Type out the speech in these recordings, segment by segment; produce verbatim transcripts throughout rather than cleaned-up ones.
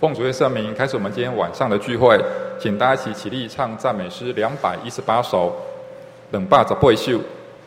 奉主耶稣圣名，开始我们今天晚上的聚会，请大家一起起立唱赞美诗两百一十八首，两百十八首。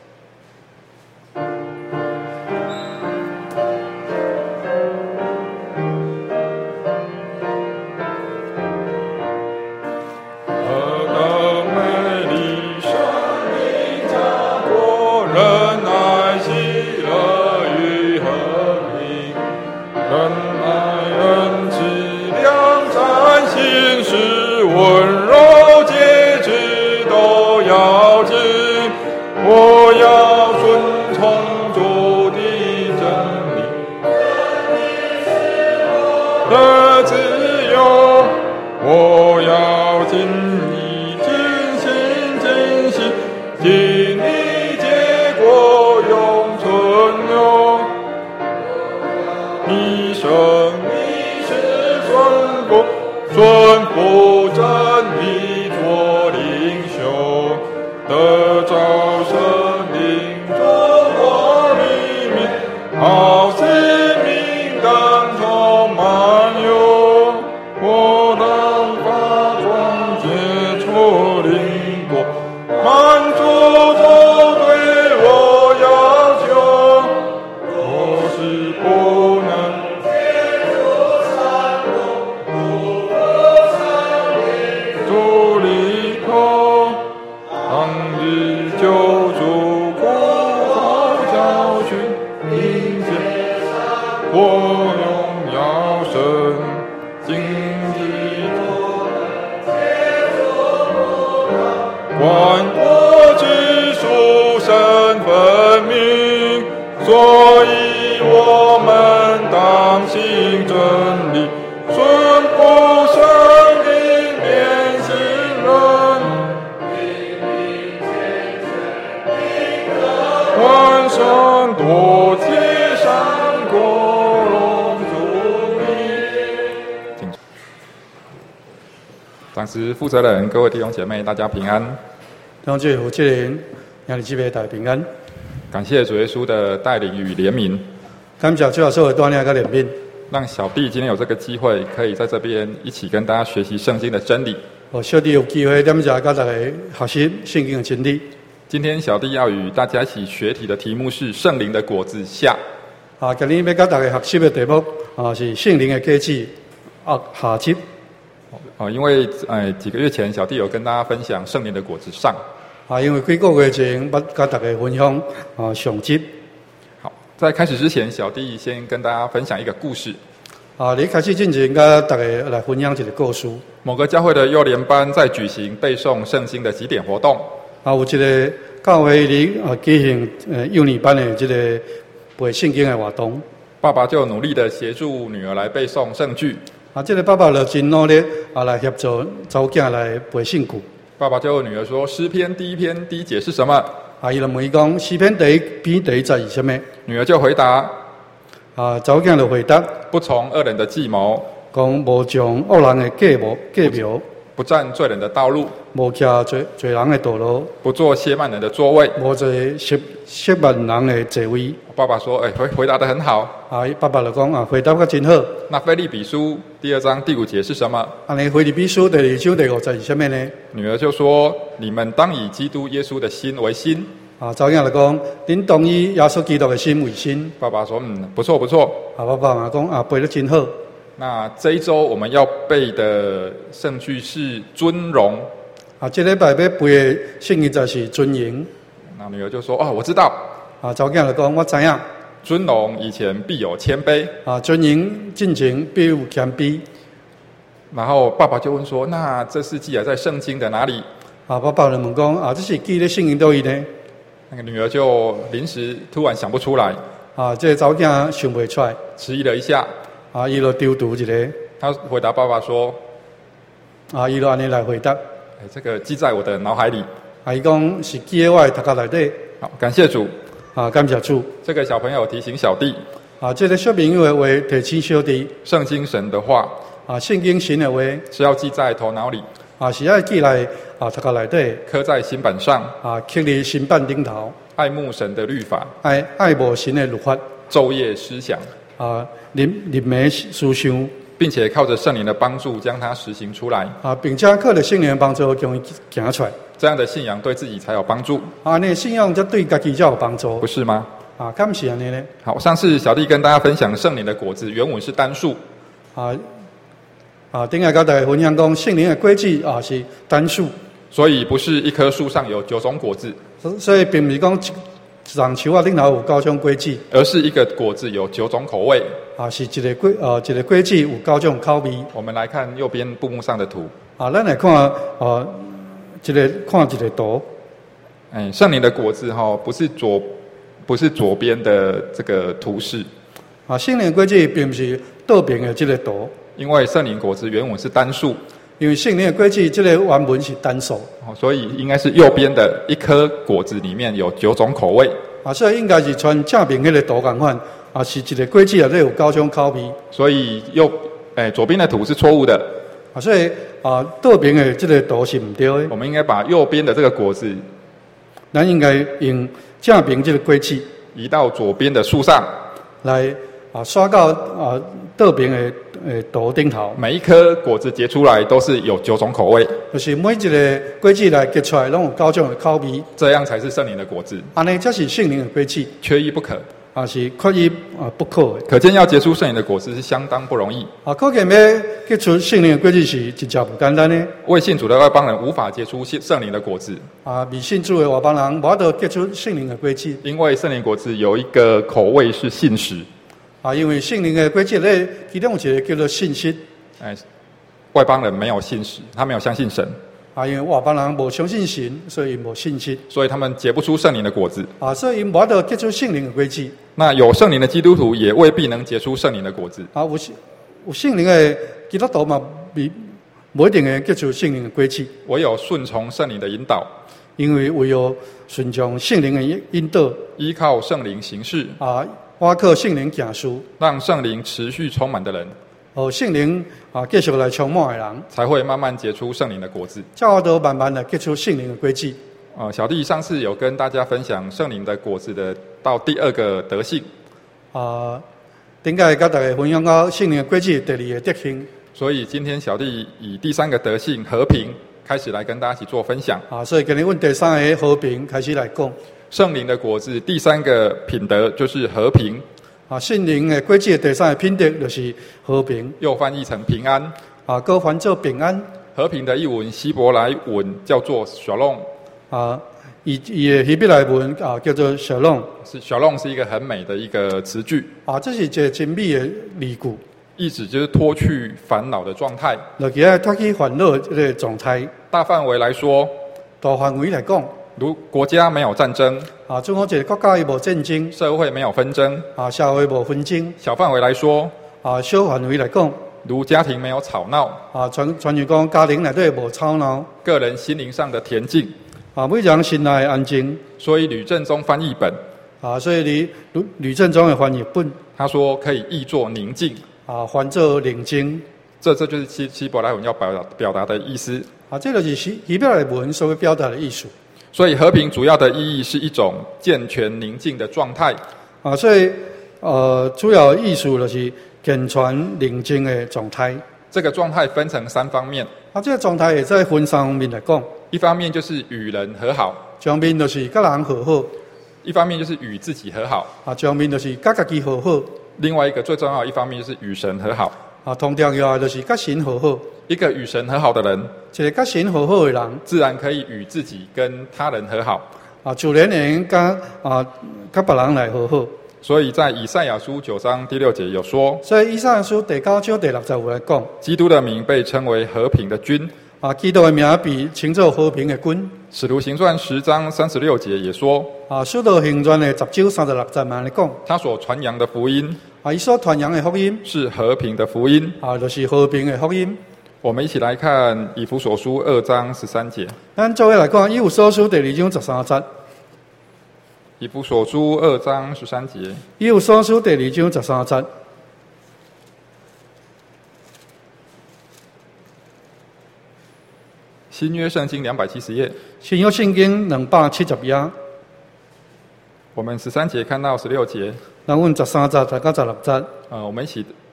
当时负责人、各位弟兄姐妹，大家平安。 弟兄姐妹、夫人，让你姊妹大家平安。 感谢主耶稣的带领与怜悯， 感谢主耶稣的带领和怜悯， 让小弟今天有这个机会，可以在这边一起跟大家学习圣经的真理。 我小弟有机会点着跟大家学习圣经的真理。 今天小弟要与大家一起学习的题目是圣灵的果子下。 啊，今天要跟大家学习的题目啊是圣灵的果子啊下集。 哦，因为呃几个月前小弟有跟大家分享圣灵的果子上。 啊，因为几个月前要跟大家分享啊上集。 好，在开始之前，小弟先跟大家分享一个故事。 啊，你开始之前，跟大家来分享一个故事。 某个教会的幼联班在举行背诵圣经的集点活动。 啊，有一个教会里啊举行呃幼年班的这个背圣经的活动。 爸爸就努力的协助女儿来背诵圣句。 啊，这个爸爸就真努力啊，来协助查某囝来背圣句。 爸爸就问女儿说：“诗篇第一篇第一节是什么？” 啊，伊就问伊讲：“诗篇第一篇第一节是什么？” 女儿就回答：“ 啊，查某囝就回答： 不从恶人的计谋， 讲无从恶人的计谋计谋， 不占罪人的道路， 无徛罪罪人的道路， 不坐亵慢人的座位， 无坐亵亵慢人的座位。” 爸爸说：“哎、欸，回回答得很好。” 啊，爸爸就讲啊，回答得真好。 那腓立比书第二章第五节是什么？ 安尼腓立比书第二章第五节是什么呢？ 女儿就说：“你们当以基督耶稣的心为心。” 啊，查某囝就讲：“恁当以耶稣基督的心为心。” 爸爸说：“嗯，不错不错。” 啊，爸爸嘛讲啊，背得真好。 那这一周我们要背的圣句是尊荣。 啊，这礼拜要背的圣经就是尊荣。 那女儿就说：“哦，我知道。” 啊，查某囝就讲：“我知影。” 尊荣以前必有谦卑。 啊，尊荣进前必有谦卑。 然后爸爸就问说：“那这是记载在圣经的哪里？” 啊，爸爸就问讲：“啊，这是记在圣经哪里呢？” 那个女儿就临时突然想不出来。 啊，这个查某囝想不出来， 迟疑了一下。 啊，伊就丢读一个。 他回答爸爸说：“ 啊，伊就安尼来回答。 哎，这个记在我的脑海里。” 啊，伊讲是记在我的头壳内底。 好，感谢主。 啊，感谢主。 这个小朋友提醒小弟。 啊，这个小朋友的话提醒小弟。 圣经神的话。 啊，圣经神的话是要记在头脑里。 啊，是要记来啊头壳内底。 刻在心板上。 啊，刻在心板顶头。 爱慕神的律法。 爱爱慕神的律法。 昼夜思想。 啊，日日暝思想。 并且靠着圣灵的帮助将它实行出来。 啊，并且靠着圣灵的帮助将伊行出来。 这样的信仰对自己才有帮助。 啊，那信仰则对家己才有帮助， 不是吗？ 啊，敢是安尼呢？ 好，上次小弟跟大家分享圣灵的果子，原文是单数。 啊啊，顶下甲大家分享讲，圣灵的果子啊是单数， 所以不是一棵树上有九种果子， 所以并不是讲一丛树啊顶头有九种果子， 而是一个果子有九种口味。 啊，是一个果啊一个果子有九种口味。 我们来看右边布幕上的图。 啊，咱来看啊，一个看一个图。 哎，圣灵的果子哈、哦，不是左不是左边的这个图示。 啊，圣灵果子并不是倒边的这个图， 因为圣灵果子原文是单数， 因为圣灵的果子这个原文是单数， 哦，所以应该是右边的一颗果子里面有九种口味。 啊，所以应该是传正面那个图共款，啊，是一个果子啊，都有九种口味。 所以右哎左边的图是错误的， 啊，所以啊倒边的这个图是唔对的。 我们应该把右边的这个果子， 咱应该用正面这个果子移到左边的树上， 来啊刷到啊倒边的诶图顶头。 每一颗果子结出来都是有九种口味， 就是每一个果子来结出来，拢有九种的口味。 这样才是圣灵的果子， 安尼才是圣灵的果子， 缺一不可。 啊是缺一啊不可的。 可见要结出圣灵的果子是相当不容易。 啊，可见要结出圣灵的果子是真正不简单的。 未信主的外邦人无法结出圣灵的果子， 啊，未信主的外邦人无法度结出圣灵的果子。 因为圣灵果子有一个口味是信实。 啊，因为圣灵的果子咧，其中有一个叫做信息。 哎，外邦人没有信实，他没有相信神。 啊，因为外邦人无相信神，所以无信心， 所以他们结不出圣灵的果子。 啊，所以因无法度结出圣灵的果子。 那有圣灵的基督徒也未必能结出圣灵的果子。 啊，有有圣灵的基督徒嘛，未无一定会结出圣灵的果子。 唯有顺从圣灵的引导， 因为唯有顺从圣灵的引导， 依靠圣灵行事， 啊，依靠圣灵行事， 让圣灵持续充满的人， 哦，圣灵啊继续来充满的人， 才会慢慢结出圣灵的果子。 才有都慢慢的结出圣灵的果子。 呃，小弟上次有跟大家分享圣灵的果子的到第二个德性， 啊，顶解甲大家分享到圣灵的果子第二个德性， 所以今天小弟以第三个德性和平开始来跟大家一起做分享。 啊，所以今日阮第三个和平开始来讲， 圣灵的果子第三个品德就是和平， 啊，圣灵的果子的第三个品德就是和平， 又翻译成平安。 啊，搁翻做平安。 和平的译文希伯来文叫做 shalom， 啊，伊伊的希伯来文啊叫做 shalom， 是 shalom 是一个很美的一个词句， 啊，这是一个真美的字句， 意指就是脱去烦恼的状态。 落去啊脱去烦恼这个状态。 大范围来说， 大范围来讲， 如国家没有战争， 啊，中国一个国家伊无战争， 社会没有纷争； 啊，社会无纷争。 小范围来说， 啊，小范围来讲， 如家庭没有吵闹， 啊，全全如讲家庭内底无吵闹， 个人心灵上的恬静。 啊，每人心内安静。 所以吕正中翻译本， 啊，所以你吕吕正中的翻译本， 他说可以译作宁静。 啊，翻做宁静。 这这就是希希伯来文要表达表达的意思。 啊，这就是希希伯来文所要表达的意思。 所以和平主要的意义是一种健全宁静的状态。 啊，所以呃，主要的意思就是健全宁静的状态。 这个状态分成三方面。 啊，这个状态也在分三方面来讲。 一方面就是与人和好， 一方面就是甲人和好； 一方面就是与自己和好， 啊，一方面就是甲家己和好； 另外一个最重要的一方面就是与神和好。 啊，同重要的就是甲神和好。 一个与神和好的人， 一个甲神和好的人， 自然可以与自己跟他人和好。 啊，自然会甲啊甲别人来和好。 所以在以赛亚书九章第六节有说， 所以以赛亚书第九章第六十有来讲， 基督的名被称为和平的君。 啊，基督的名被称作和平的君。 使徒行传十章三十六节也说， 啊，使徒行传的十章三十六节嘛来讲， 他所传扬的福音， 啊，伊所传扬的福音是和平的福音， 啊，就是和平的福音。 我们一起来看以弗所书二章十三节。 咱作为来讲，以弗所书第二章十三节。 以弗所书二章十三节。 以弗所书第二章十三节。 新约圣经两百七十页。 新约圣经两百七十页。 我们十三节看到十六节。 咱阮十三节到十六节。 呃，我们一起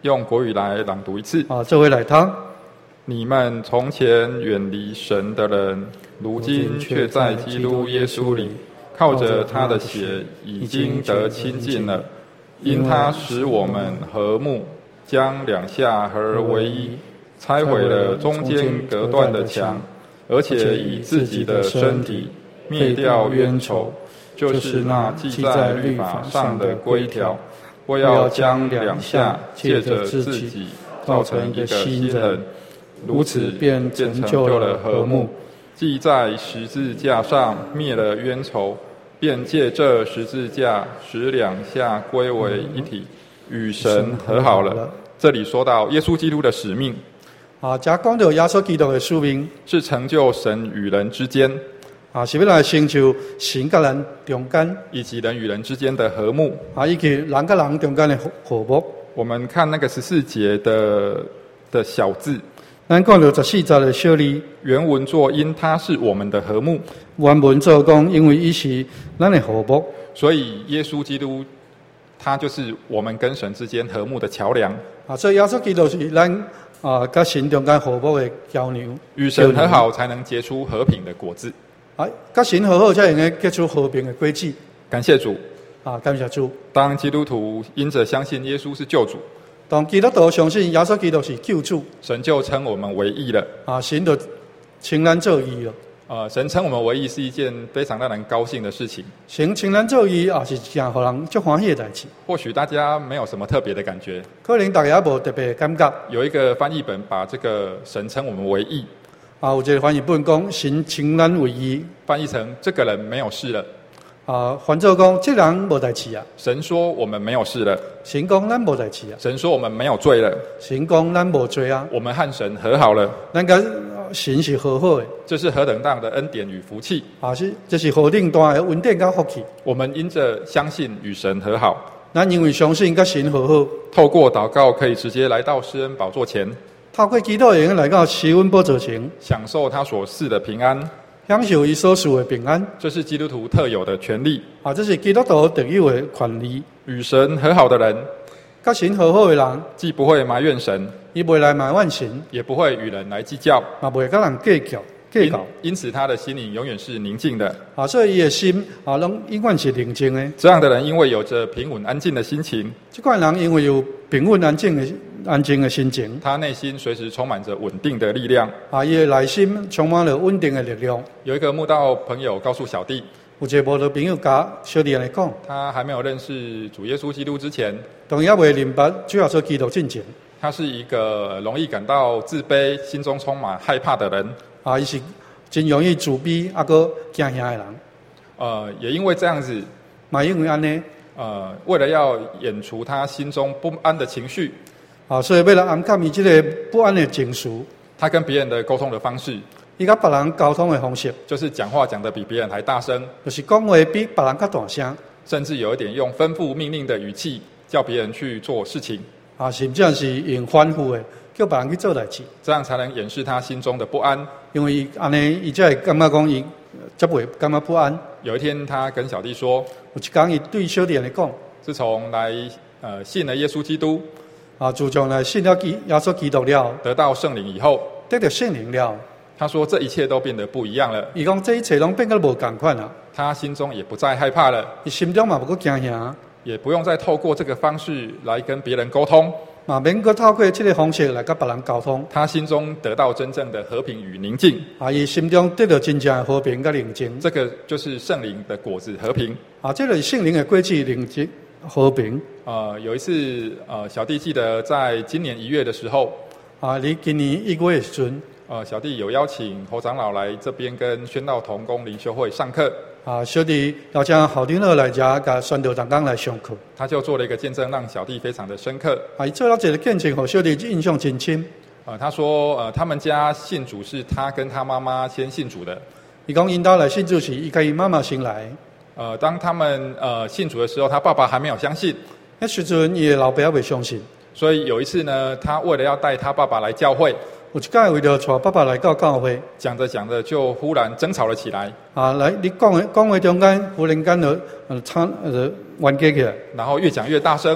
用国语来朗读一次。 啊，这回来读。 你们从前远离神的人，如今却在基督耶稣里，靠着他的血已经得亲近了。因他使我们和睦，将两下合而为一，拆毁了中间隔断的墙，而且以自己的身体灭掉冤仇，就是那记在律法上的规条，为要将两下借着自己造成一个新人，如此便成就了和睦。既在十字架上灭了冤仇，便借这十字架使两下归为一体，与神和好了。这里说到耶稣基督的使命啊，这讲到耶稣基督的使命是成就神与人之间啊，是要来成就神跟人中间， 以及人与人之间的和睦啊，以及人跟人中间的和睦。 我们看那个十四节的的小字， 咱讲到十四节的小字， 原文作因他是我们的和睦， 原文作讲因为伊是咱的和睦， 所以耶稣基督他就是我们跟神之间和睦的桥梁啊，所以耶稣基督是咱啊跟神中间和睦的桥梁， 与神和好才能结出和平的果子啊，跟神和好才能够结出和平的果子。 感谢主啊，感谢主。 当基督徒因着相信耶稣是救主， 当基督徒相信耶稣基督是救主， 神就称我们为义了啊，神就称咱做义了。 呃，神称我们为义是一件非常让人高兴的事情。 神称咱做义也是一件让人足欢喜的代志。 或许大家没有什么特别的感觉， 可能大家无特别的感觉。 有一个翻译本把这个神称我们为义啊，有一个翻译本讲神称咱为义， 翻译成这个人没有事了。 啊，翻做讲这人无代志啊。 神说我们没有事了， 神讲咱无代志啊。 神说我们没有罪了， 神讲咱无罪啊。 我们和神和好了， 咱跟神是和好的。 这是何等大的恩典与福气啊！是，这是何等大的恩典跟福气。 我们因着相信与神和好， 咱因为相信跟神和好， 透过祷告可以直接来到施恩宝座前， 透过祈祷能来到施恩宝座前， 享受他所赐的平安， 享受伊所赐的平安。 这是基督徒特有的权利啊！这是基督徒特有的权利。 与神和好的人， 跟神和好的人， 既不会埋怨神， 伊袂来埋怨神， 也不会与人来计较， 嘛袂跟人计较。 因, 因此他的心灵永远是宁静的啊，所以伊的心啊，拢永远是宁静的。 这样的人因为有着平稳安静的心情， 这款人因为有平稳安静的安静的心情， 他内心随时充满着稳定的力量啊，伊的内心充满了稳定的力量。 有一个慕道朋友告诉小弟， 有一个慕道朋友甲小弟来讲， 他还没有认识主耶稣基督之前， 当也未明白主要说基督进前， 他是一个容易感到自卑、心中充满害怕的人啊，伊是真容易自卑，啊个惊吓的人。 呃，也因为这样子， 嘛因为安尼， 呃，为了要演除他心中不安的情绪， 啊，所以为了掩盖伊这个不安的情绪， 他跟别人的沟通的方式， 伊甲别人沟通的方式， 就是讲话讲得比别人还大声， 就是讲话比别人较大声， 甚至有一点用吩咐命令的语气叫别人去做事情， 啊，甚至是用吩咐的叫别人去做代志， 这样才能掩饰他心中的不安。 因为安尼，伊才会感觉讲伊才袂感觉不安。 有一天，他跟小弟说， 有一天，伊对小弟来讲， 自从来呃信了耶稣基督， 啊，自从来信了基耶稣基督了， 得到圣灵以后， 得到圣灵了， 他说这一切都变得不一样了。 伊讲这一切拢变得无共款了， 他心中也不再害怕了， 伊心中嘛无阁惊吓， 也不用再透过这个方式来跟别人沟通。 嘛免阁透过这个方式来跟别人沟通， 他心中得到真正的和平与宁静。 啊，伊心中得到真正的和平跟宁静。 这个就是圣灵的果子，和平。 啊，这个圣灵的果子，宁静、和平。 呃，有一次，呃，小弟记得在今年一月的时候， 啊，你今年一月的时阵， 呃，小弟有邀请侯长老来这边跟宣道同工灵修会上课。 啊，小弟邀请侯长老来遮，甲宣道同工来上课。 他就做了一个见证，让小弟非常的深刻。 啊，伊做了一个见证，让小弟印象真深。 呃，他说，呃，他们家信主是他跟他妈妈先信主的。 伊讲因兜来信主是伊甲伊妈妈先来。 呃，当他们呃信主的时候，他爸爸还没有相信。 那时阵伊的老爸也未相信。 所以有一次呢，他为了要带他爸爸来教会， 有一届为了带爸爸来到教会， 讲着讲着就忽然争吵了起来。 啊，来你讲的讲话中间，忽然间就呃吵呃冤家起来， 然后越讲越大声，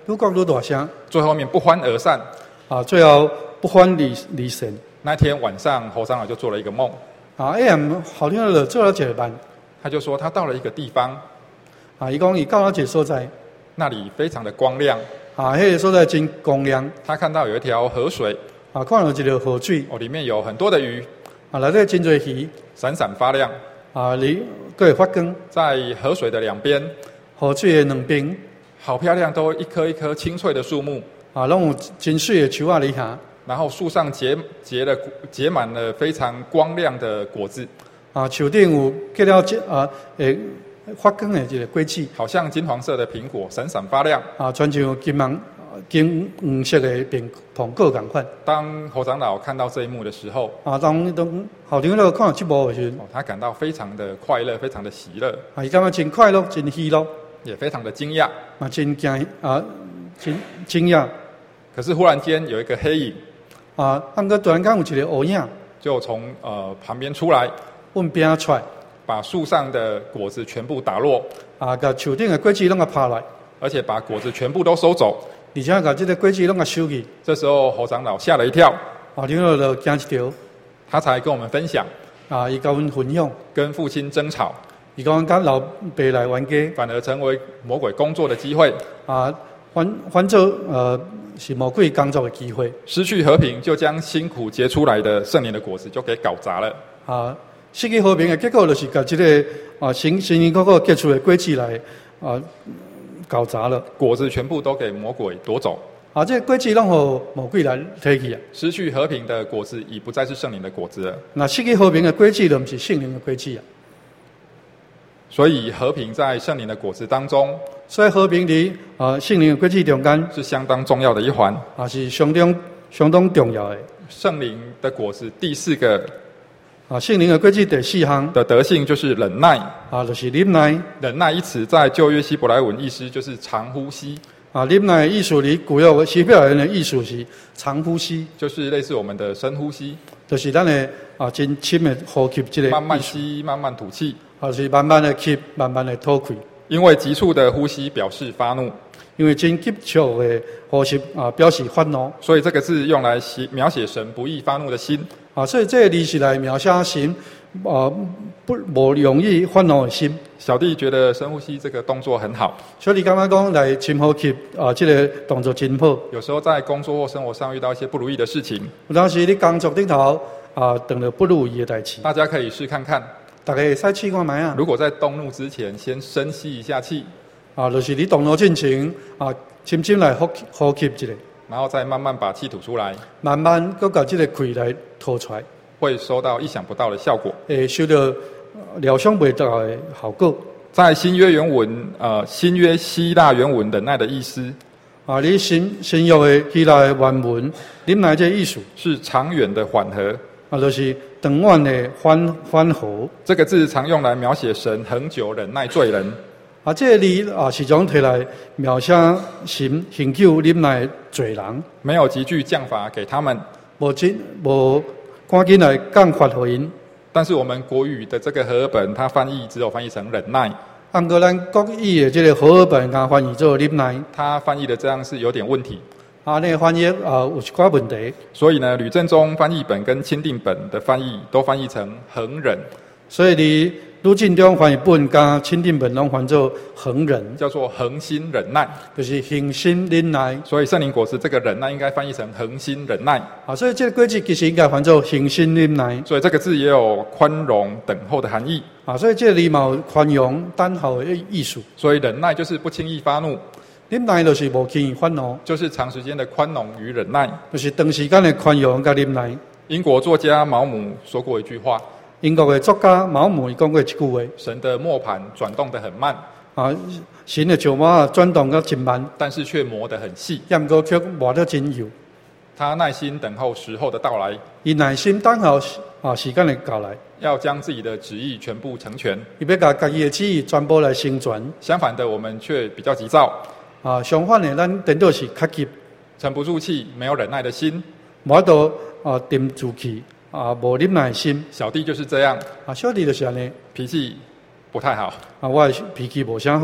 愈讲愈大声， 最后面不欢而散。 啊，最后不欢离离神。 那天晚上，侯长老就做了一个梦， 啊，哎呀，好听了做了一个梦， 他就说他到了一个地方， 啊，伊讲伊到了一个所在， 那里非常的光亮， 啊，迄个所在真光亮， 他看到有一条河水， 啊，看到一条河水， 哦，里面有很多的鱼， 啊，内底真侪鱼， 闪闪发亮， 啊，里佫会发光， 在河水的两边， 河水的两边， 好漂亮，都一棵一棵青翠的树木， 啊，拢有真水的树啊里下， 然后树上结结了结满了非常光亮的果子， 啊，树顶有结了这啊诶发光的这个果子， 好像金黄色的苹果，闪闪发亮， 啊，全像金黄金黄色的苹苹果共款。 当侯长老看到这一幕的时候， 啊，当当校长了看到这幕的时候， 哦，他感到非常的快乐，非常的喜乐， 啊，伊感觉真快乐，真喜乐， 也非常的惊讶。 啊，真惊啊，真惊讶。 可是忽然间有一个黑影， 啊，啊，过突然间有一个黑影， 就从呃旁边出来， 阮边出来， 把树上的果子全部打落， 啊，甲树顶的果子拢甲拍来， 而且把果子全部都收走。 而且甲这个果子拢甲收去。 这时候侯长老吓了一跳， 校长了就惊一跳， 他才跟我们分享， 啊，伊甲阮分享， 跟父亲争吵， 伊讲甲老爸来冤家， 反而成为魔鬼工作的机会。 啊，反反做呃是魔鬼工作的机会。 失去和平，就将辛苦结出来的圣灵的果子就给搞砸了。 啊，失去和平的结果就是甲这个啊新新新个个结出的果子来啊搞砸了， 果子全部都给魔鬼夺走。 啊，这个果子拢互魔鬼来摕去啊。 失去和平的果子已不再是圣灵的果子了。 那失去和平的果子，就不是圣灵的果子啊。 所以和平在圣灵的果子当中， 所以和平伫啊圣灵的果子中间是相当重要的一环， 啊是相当相当重要的。 圣灵的果子第四个啊，圣灵的果子第四项的德性就是忍耐。 啊，就是忍耐。 忍耐一词在旧约希伯来文意思就是长呼吸。 啊，忍耐的意思伫古约希伯来人的意思是长呼吸， 就是类似我们的深呼吸， 就是咱的啊真深的呼吸，这个慢慢吸，慢慢吐气， 啊是慢慢的吸，慢慢的吐气。 因为急促的呼吸表示发怒， 因为真急促的呼吸啊表示愤怒， 所以这个字用来写描写神不易发怒的心。 啊，所以这个字是来描写神啊不无容易愤怒的心。 小弟觉得深呼吸这个动作很好， 所以你刚刚讲来深呼吸啊，这个动作真好。 有时候在工作或生活上遇到一些不如意的事情， 有当时你工作顶头啊，遇到不如意的代志， 大家可以试看看。 大家会使试看卖啊。 如果在动怒之前，先深吸一下气， 啊，就是你动怒进前啊，深深来呼呼吸一下， 然后再慢慢把气吐出来， 慢慢搁把这个气来吐出来， 会收到意想不到的效果， 会收到料想不到的效果。 在新约原文，呃，新约希腊原文忍耐的意思啊，你新新约的希腊的原文，忍耐这意思是长远的缓和， 啊，就是长远的缓缓和。 这个字常用来描写神恒久忍耐罪人。 啊，这个字啊，时常提来描写神恒久忍耐的罪人， 没有急剧降罚给他们， 无真无赶紧来降罚给因。 但是我们国语的这个和合本，它翻译只有翻译成忍耐。 按过咱国语的这个和合本，甲翻译做忍耐， 它翻译的这样是有点问题。 啊，那个翻译啊有一寡问题。 所以呢，吕正中翻译本跟钦定本的翻译都翻译成恒忍， 所以你吕正中翻译本加钦定本拢翻做恒忍， 叫做恒心忍耐， 就是恒心忍耐。 所以圣灵果实这个忍耐应该翻译成恒心忍耐。 啊，所以这个果子其实应该翻做恒心忍耐。 所以这个字也有宽容、等候的含义。 啊，所以这里嘛有宽容、等候的意思。 所以忍耐就是不轻易发怒， 忍耐就是无轻易愤怒， 就是长时间的宽容与忍耐， 就是长时间的宽容甲忍耐。 英国作家毛姆说过一句话。 英国的作家毛姆讲过一句话： 神的磨盘转动得很慢， 啊，神的石磨转动得真慢， 但是却磨得很细， 也毋过却磨得真幼。 他耐心等候时候的到来， 伊耐心等候啊时间的到来， 要将自己的旨意全部成全。 伊要把家己的旨意全部来成全。 相反的，我们却比较急躁， 啊，相反的，咱颠倒是较急， 沉不住气，没有忍耐的心， 无法度啊沉住气。啊，无忍耐心。 小弟就是这样， 啊，小弟就是安尼， 脾气不太好， 啊，我的脾气无啥好，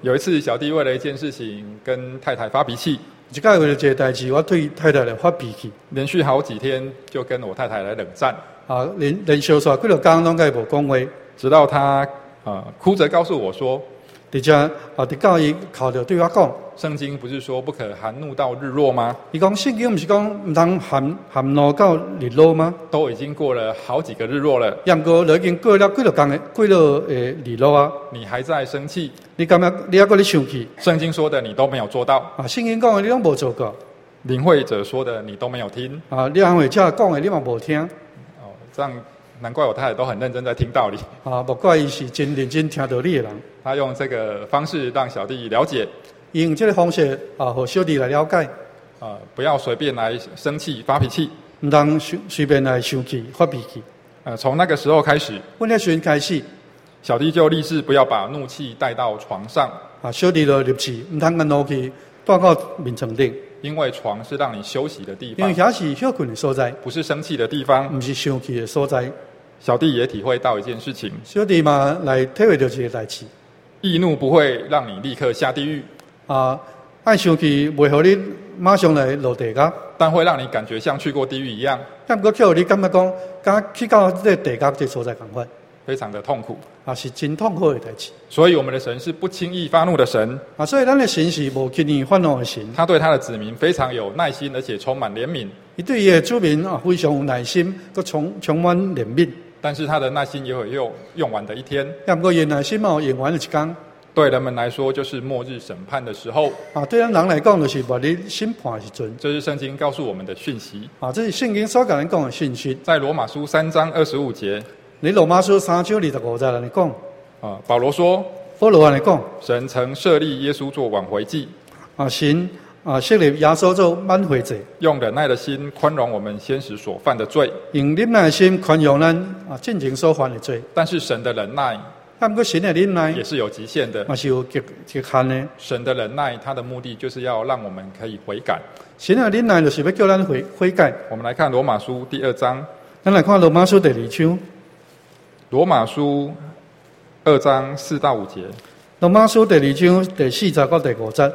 有一次，小弟为了一件事情跟太太发脾气， 一届为了一个代志，我对太太来发脾气， 连续好几天就跟我太太来冷战， 啊，连连续煞几落工拢甲伊无讲话， 直到她呃哭着告诉我说， 伫遮啊，伫到伊哭着对我讲， 圣经不是说不可含怒到日落吗？ 伊讲圣经毋是讲毋通含含怒到日落吗？ 都已经过了好几个日落了， 也毋过已经过了几落工的几落诶日落啊， 你还在生气？ 你感觉你还搁咧生气？ 圣经说的你都没有做到， 啊，圣经讲的你拢无做过， 领会者说的你都没有听， 啊，你安慰者讲的你嘛无听， 哦，这样难怪我太太都很认真在听道理。 啊，无怪伊是真认真听道理的人。 他用这个方式让小弟了解， 伊用这个方式啊，互小弟来了解， 啊，不要随便来生气发脾气。 毋通随随便来生气发脾气。 呃，从那个时候开始， 阮迄时阵开始， 小弟就立志不要把怒气带到床上， 啊，小弟就立志毋通甲怒气带到面床顶， 因为床是让你休息的地因为方， 遐是休困的所在， 不是生气的地方。 毋是生气的所在。 小弟也体会到一件事情， 小弟嘛来体会到一个代志， 易怒不会让你立刻下地狱， 啊，爱生气袂互你马上来落地狱， 但会让你感觉像去过地狱一样， 但毋过叫你感觉讲，敢去到这个地狱这个所在共款， 非常的痛苦。 啊，是真痛苦的代志。 所以我们的神是不轻易发怒的神， 啊，所以咱的神是无轻易发怒的神。 他对他的子民非常有耐心，而且充满怜悯。 伊对伊的子民啊非常有耐心，佮充充满怜悯。 但是他的耐心也有用用完的一天， 也毋过伊耐心嘛用完了一天。 对人们来说就是末日审判的时候。 啊，对咱人来讲就是末日审判的时阵。 这是圣经告诉我们的讯息。 啊，这是圣经所甲咱讲的信息。 在罗马书三章二十五节， 你罗马书三章二十五节来讲， 啊，保罗说， 保罗来讲， 神曾设立耶稣做挽回祭， 啊，神啊设立耶稣做挽回祭， 用忍耐的心宽容我们先时所犯的罪。 用忍耐的心宽容咱啊进前所犯的罪。 但是神的忍耐啊，毋过神的忍耐也是有极限的， 嘛是有极极限的。 神的忍耐，它的目的就是要让我们可以悔改。 神的忍耐就是要叫咱悔悔改。 我们来看罗马书第二章， 咱来看罗马书第二章， 罗马书二章四到五节。 罗马书第二章第四节到第五节。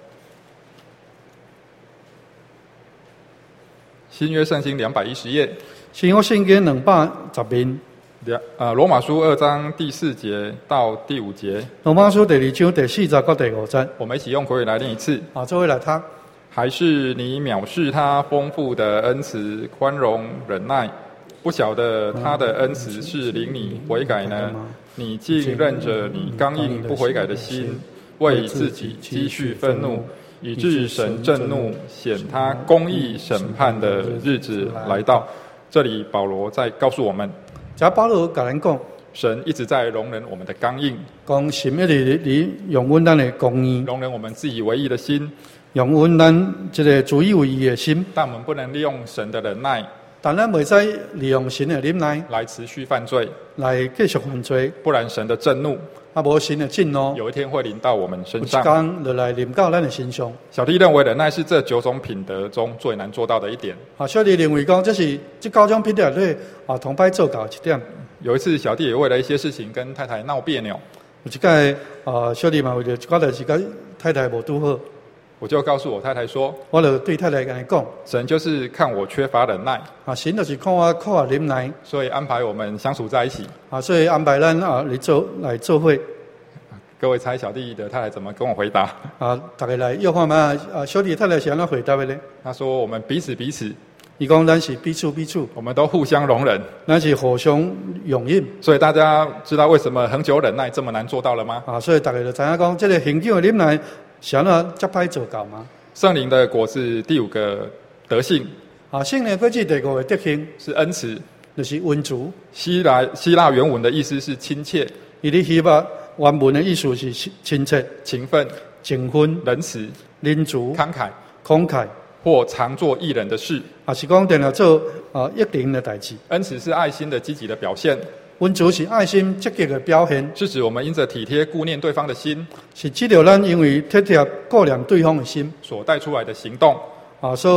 新约圣经两百一十页， 新约圣经两百十面。 两呃，罗马书二章第四节到第五节， 罗马书第二章第四节到第五节。 我们一起用口语来念一次。 啊，做伙来读。 还是你藐视他丰富的恩慈、宽容、忍耐，不晓得他的恩慈是领你悔改呢？你竟任着你刚硬不悔改的心，为自己积蓄愤怒，以致神震怒，显他公义审判的日子来到。这里保罗在告诉我们， 这保罗甲咱讲， 神一直在容忍我们的刚硬， 讲神一直伫用阮咱的公义， 容忍我们自以为意的心， 用阮咱这个自以为意的心。 但我们不能利用神的忍耐， 但咱袂使利用神的忍耐来持续犯罪， 来继续犯罪， 不然神的震怒啊，无神的震怒， 有一天会临到我们身有一上。 天就来临到咱的身上。 小弟认为忍耐是这九种品德中最难做到的一点。 啊，小弟认为讲，这是这九种品德里啊，同摆做到一点。 有一次，小弟也为了一些事情跟太太闹别扭， 有一届啊，小弟嘛为了一寡代志跟太太无拄好， 我就告诉我太太说， 我就对太太跟伊讲， 神就是看我缺乏忍耐， 啊，神就是看我缺乏忍耐， 所以安排我们相处在一起。 啊，所以安排咱啊来做来做伙。 各位猜小弟的太太怎么跟我回答？ 啊，大家来要看嘛，啊，小弟太太是安怎回答的呢？ 他说我们彼此彼此， 伊讲咱是彼此彼此， 我们都互相容忍， 咱是互相容忍。 所以大家知道为什么恒久忍耐这么难做到了吗？ 啊，所以大家就知影讲，这个恒久的忍耐是安怎遮歹做到吗？ 圣灵的果子第五个德性啊，圣灵果子第五个德行是恩慈， 就是温足。 希腊希腊原文的意思是亲切， 伊咧希腊原文的意思是亲切、 勤奋、 情分、 仁慈、 忍足、 慷慨， 慷慨， 或常做义人的事。 啊，是讲定了做啊一定的代志。 恩慈是爱心的积极的表现， 温足是爱心积极的表现， 是指我们因着体贴顾念对方的心， 是指着咱因为体贴顾念对方的心所带出来的行动。 啊，所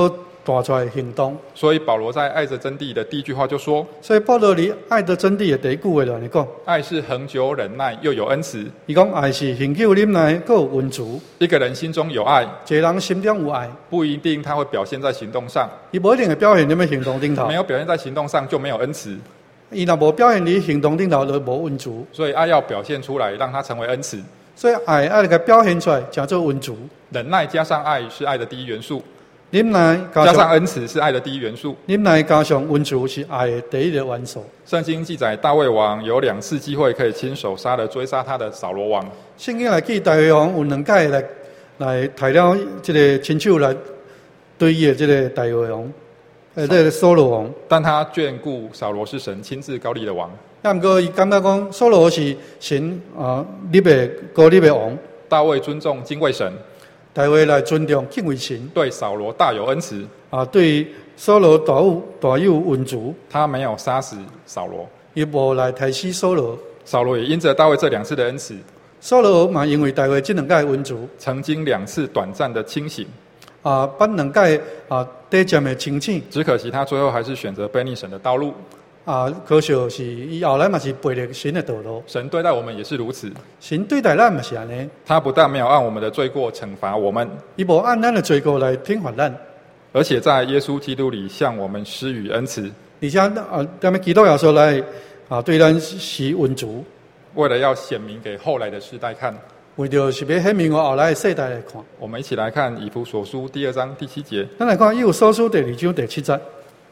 带出来的行动。 所以保罗在爱的真谛的第一句话就说： 所以保罗伫爱的真谛的第一句话就安尼讲， 爱是恒久忍耐，又有恩慈。 伊讲爱是恒久忍耐，佫有温足。 一个人心中有爱， 一个人心中有爱， 不一定他会表现在行动上， 伊无一定会表现伫咩行动顶头。 没有表现在行动上就没有恩慈。 伊若无表现伫行动顶头，就无温足。 所以爱要表现出来，让它成为恩慈。 所以爱爱个表现出来，叫做温足。 忍耐加上爱是爱的第一元素， 忍耐加上恩慈是爱的第一元素。 忍耐加上温足是爱的第一个元素。 圣经记载大卫王有两次机会可以亲手杀了追杀他的扫罗王。 圣经来记大卫王有两届来来抬了这个亲手来对伊的这个大卫王，呃，这个扫罗王。 但他眷顾扫罗是神亲自高立的王。 但不过伊感觉讲扫罗是神啊立的高立的王。 大卫尊重敬畏神， 大卫来尊重敬畏神， 对扫罗大有恩慈啊，对扫罗大有大有温足。 他没有杀死扫罗， 伊无来杀死扫罗。 扫罗也因着大卫这两次的恩慈， 扫罗嘛因为大卫这两届温足， 曾经两次短暂的清醒， 啊，捌两届啊短暂的清醒。 只可惜他最后还是选择背逆神的道路。 啊，可惜是伊后来嘛是背了神的道路。 神对待我们也是如此， 神对待咱嘛是安尼。 他不但没有按我们的罪过惩罚我们， 伊无按咱的罪过来惩罚咱， 而且在耶稣基督里向我们施予恩慈。 而且啊，咱们基督耶稣来啊对咱施温足， 为了要显明给后来的世代看， 为着是要显明我后来的世代来看。 我们一起来看以弗所书第二章第七节。 咱来看以弗所书第二章第七节。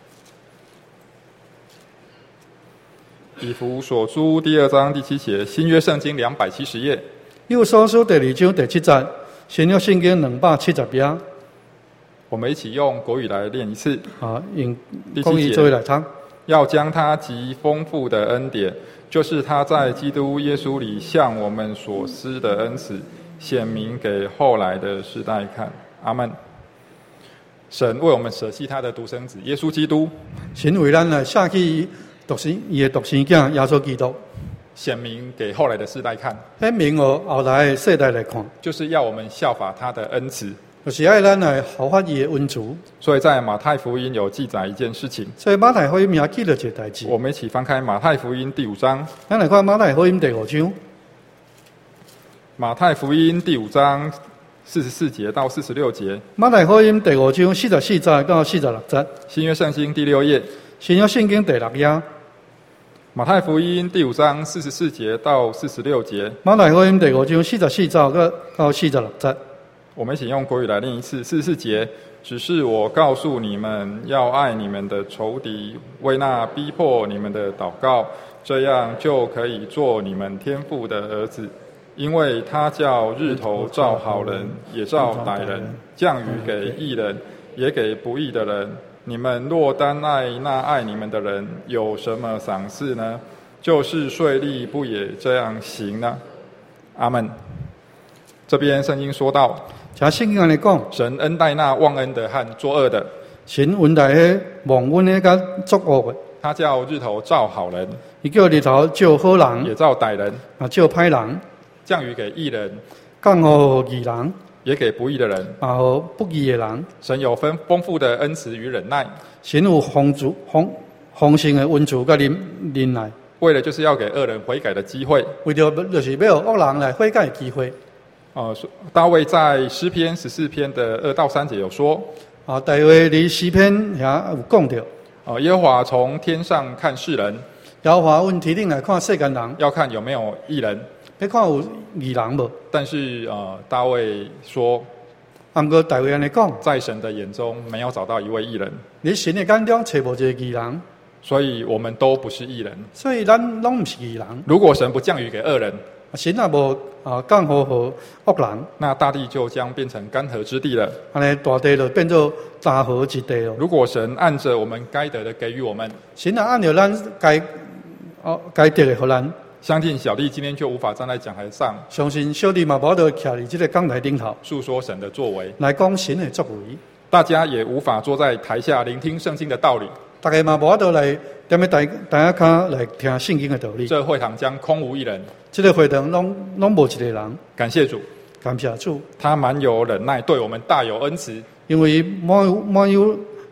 以弗所书第二章第七节，新约圣经两百七十页。 以弗所书第二章第七节，新约圣经两百七十页。 我们一起用国语来念一次。 啊，用国语作为来唱。 要将他极丰富的恩典，就是他在基督耶稣里向我们所施的恩慈，显明给后来的世代看。阿们。神为我们舍弃他的独生子耶稣基督， 神为咱来舍弃独生伊的独生囝耶稣基督， 显明给后来的世代看， 显明我后来的世代来看， 就是要我们效法他的恩慈， 就是爱咱来效法伊的恩慈。 所以在马太福音有记载一件事情， 所以马太福音也记了一个代志。 我们一起翻开马太福音第五章。 咱来看马太福音第五章。 马太福音第五章四十四节到四十六节。 马太福音第五章四十四节到四十六节。 新约圣经第六页。 新约圣经第六页。 马太福音第五章四十四节到四十六节。 马太福音第五章四十四节到四十六节。 我们一起用国语来念一次。四十四节，只是我告诉你们，要爱你们的仇敌，为那逼迫你们的祷告，这样就可以做你们天父的儿子。因为他叫日头照好人，也照歹人，降雨给义人，也给不义的人。你们若单爱那爱你们的人，有什么赏赐呢？就是税吏不也这样行呢？阿们。这边圣经说到， 像圣经来讲， 神恩待那忘恩的和作恶的， 神恩待迄忘恩的甲作恶的。 他叫日头照好人， 伊叫日头照好人， 也照歹人， 啊照歹人， 降雨给义人， 降予义人， 也给不义的人， 啊予不义的人。 神有丰丰富的恩慈与忍耐， 神有丰足丰丰盛的温足甲忍忍耐， 为了就是要给恶人悔改的机会， 为着就是要恶人来悔改的机会。 呃，大卫在诗篇十四篇的二到三节有说， 啊，大卫伫诗篇遐有讲到， 呃，耶和华从天上看世人， 耶和华阮天顶来看世间人， 要看有没有义人， 要看有义人无。 但是呃，大卫说， 啊，毋过大卫安尼讲， 在神的眼中没有找到一位义人， 你神的眼中找无一个义人， 所以我们都不是义人。 所以咱拢毋是义人。 如果神不降雨给恶人， 神也无啊降雨予恶人， 那大地就将变成干涸之地了。 安尼大地就变做干涸之地了。 如果神按着我们该得的给予我们， 神也按照咱该哦该得的予咱， 相信小弟今天就无法站在讲台上， 相信小弟嘛无得徛伫这个讲台顶头述说神的作为， 来讲神的作为。 大家也无法坐在台下聆听圣经的道理， 大家嘛无得来踮咧台台下骹来听圣经的道理。 这会堂将空无一人。 这个会堂拢拢无一个人。 感谢主， 感谢主， 他满有忍耐，对我们大有恩慈， 因为满有满有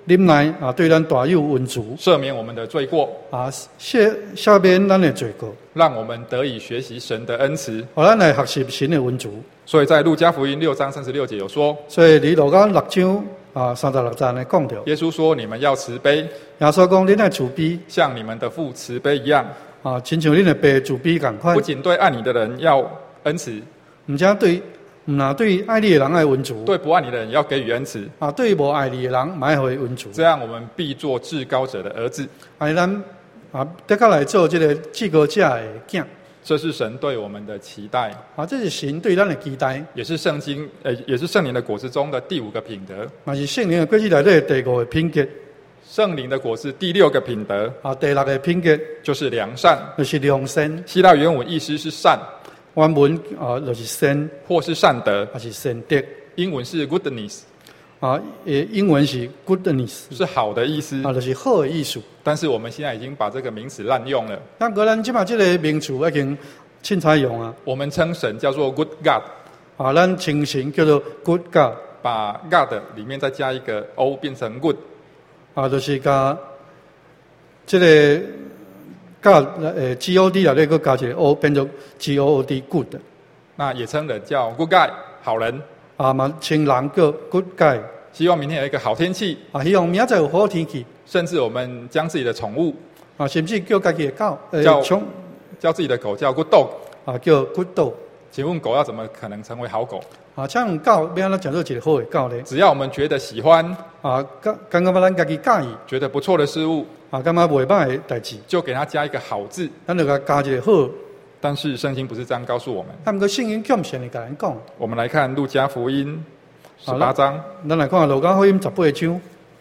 忍耐啊，对咱大有恩慈赦免我们的罪过， 啊，赦赦免咱的罪过， 让我们得以学习神的恩慈。 互咱来学习神的恩慈。 所以在路加福音六章三十六节有说， 所以你路加六章啊三十六节呢讲到， 耶稣说：“你们要慈悲， 耶稣讲恁爱慈悲像你们的父慈悲一样。 啊，亲像恁的爸慈悲共款不。仅对爱你的人要恩慈， 毋只对，毋若对爱你的人爱恩慈， 对不爱你的人要给予恩慈。 啊，对无爱你的人买互伊恩慈。 这样，我们必做至高者的儿子。 安尼咱啊，得较来做这个至高者的囝。 这是神对我们的期待， 啊，这是神对咱的期待， 也是圣经，呃，也是圣灵的果子中的第五个品德。 嘛是圣灵的果子内底的第五个品格。 圣灵的果子第六个品德啊，第六个品格就是良善， 就是良善。 希腊原文意思是善， 原文啊就是善， 或是善德， 还是善德。 英文是 goodness， 啊，诶，英文是 goodness， 是好的意思。 啊，就是好的意思。 但是我们现在已经把这个名词滥用了。 但个咱即马即个名词已经凊彩用啊。 我们称神叫做 good God， 啊，咱称神叫做 good God， 把 God 里面再加一个 O 变成 good。 啊，就是加即个 God 诶 G O D 内底佫加一个 O， 变做 G O O D good。 那也称人叫 good guy 好人。 啊嘛，称人叫 good guy。 希望明天有一个好天气。 啊，希望明仔载有好天气。 甚至我们将自己的宠物， 啊，甚至叫家己的狗，呃， 叫宠叫自己的狗叫 good dog， 啊，叫 good dog。 请问狗要怎么可能成为好狗？ 啊，像狗要安怎讲做一个好的狗呢？ 只要我们觉得喜欢， 啊，感感觉咱家己介意， 觉得不错的事物， 啊，感觉袂歹的代志， 就给它加一个好字。 咱就甲加一个好。 但是圣经不是这样告诉我们。 但个圣经欠善的甲咱讲。 我们来看路加福音十八章。 咱来看路加福音十八章。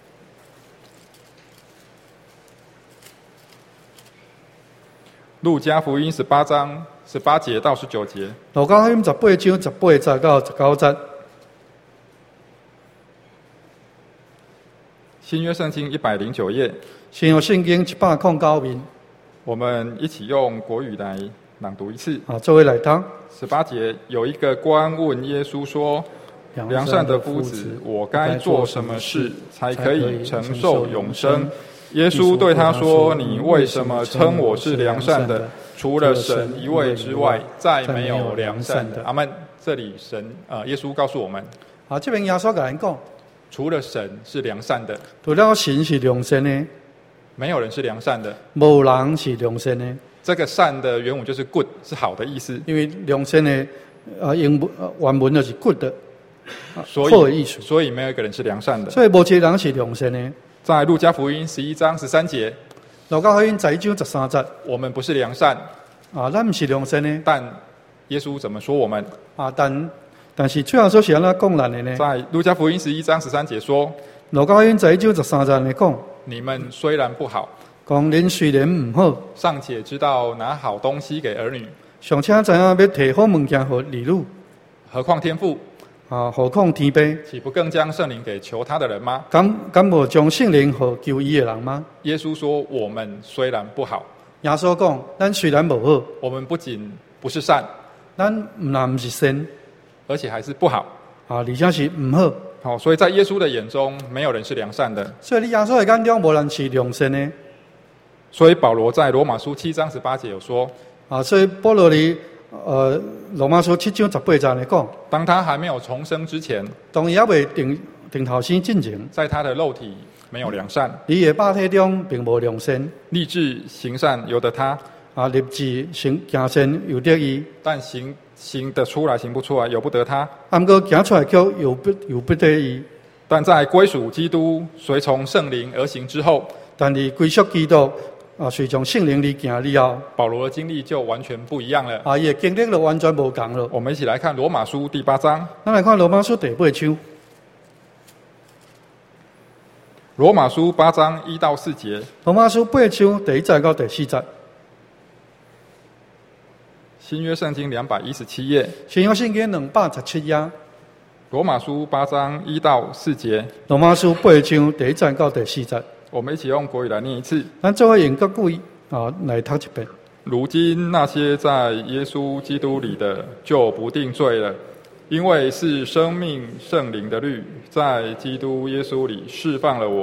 路加福音十八章十八节到十九节。 路加福音十八章十八节到十九节。 新约圣经一百零九页。 新约圣经一百零九面。 我们一起用国语来朗读一次。 啊，作为来读。 十八节，有一个官问耶稣说：“良善的夫子，我该做什么事才可以承受永生？”耶稣对他说：“你为什么称我是良善的？除了神一位之外，再没有良善的。”阿们。这里神呃，耶稣告诉我们， 啊，这边耶稣甲咱讲， 除了神是良善的， 除了神是良善的， 没有人是良善的， 无人是良善的。 这个善的原文就是 good， 是好的意思。 因为良善的啊英文原文就是 good 的， 所好的意思。 所以没有一个人是良善的。 所以无一个人是良善的。 在路加福音十一章十三节， 路加福音十一章十三节， 我们不是良善啊，咱不是良善的， 但耶稣怎么说我们？ 啊，但但是最后说是安怎讲咱的呢？ 在路加福音十一章十三节说， 路加福音十一章十三节来讲， 你们虽然不好， 讲恁虽然唔好， 尚且知道拿好东西给儿女， 尚且知影要摕好物件互儿女， 何况天父？ 啊，何况天父， 岂不更将圣灵给求他的人吗？ 敢敢无将圣灵互求伊的人吗？ 耶稣说：“我们虽然不好。” 耶稣讲，咱虽然无好， 我们不仅不是善， 咱唔但唔是善， 而且还是不好。 啊，而且是唔好。 好，所以在耶稣的眼中，没有人是良善的。 所以你耶稣的眼中，无人是良善的。 所以保罗在罗马书七章十八节有说：“ 啊，所以保罗里。”呃，罗马书七章十八节来讲， 当他还没有重生之前， 当伊还未定定头先进前， 在他的肉体没有良善， 伊的肉体中并无良善， 立志行善由得他， 啊，立志行行善由得伊， 但行行得出来行不出来由不得他， 啊，毋过行出来却由不由不得伊， 但在归属基督、随从圣灵而行之后， 但是归属基督。啊，随从圣灵里行了后， 保罗的经历就完全不一样了。 啊，伊的经历就完全无同了。 我们一起来看罗马书第八章。 咱来看罗马书第八章。 罗马书八章一到四节。 罗马书八章第一节到第四节。 新约圣经两百一十七页。 新约圣经两百十七页。 罗马书八章一到四节。 罗马书八章第一节到第四节。 我们一起用国语来念一次。 咱做伙用国语啊来读一遍。 如今那些在耶稣基督里的，就不定罪了，因为是生命圣灵的律，在基督耶稣里释放了我。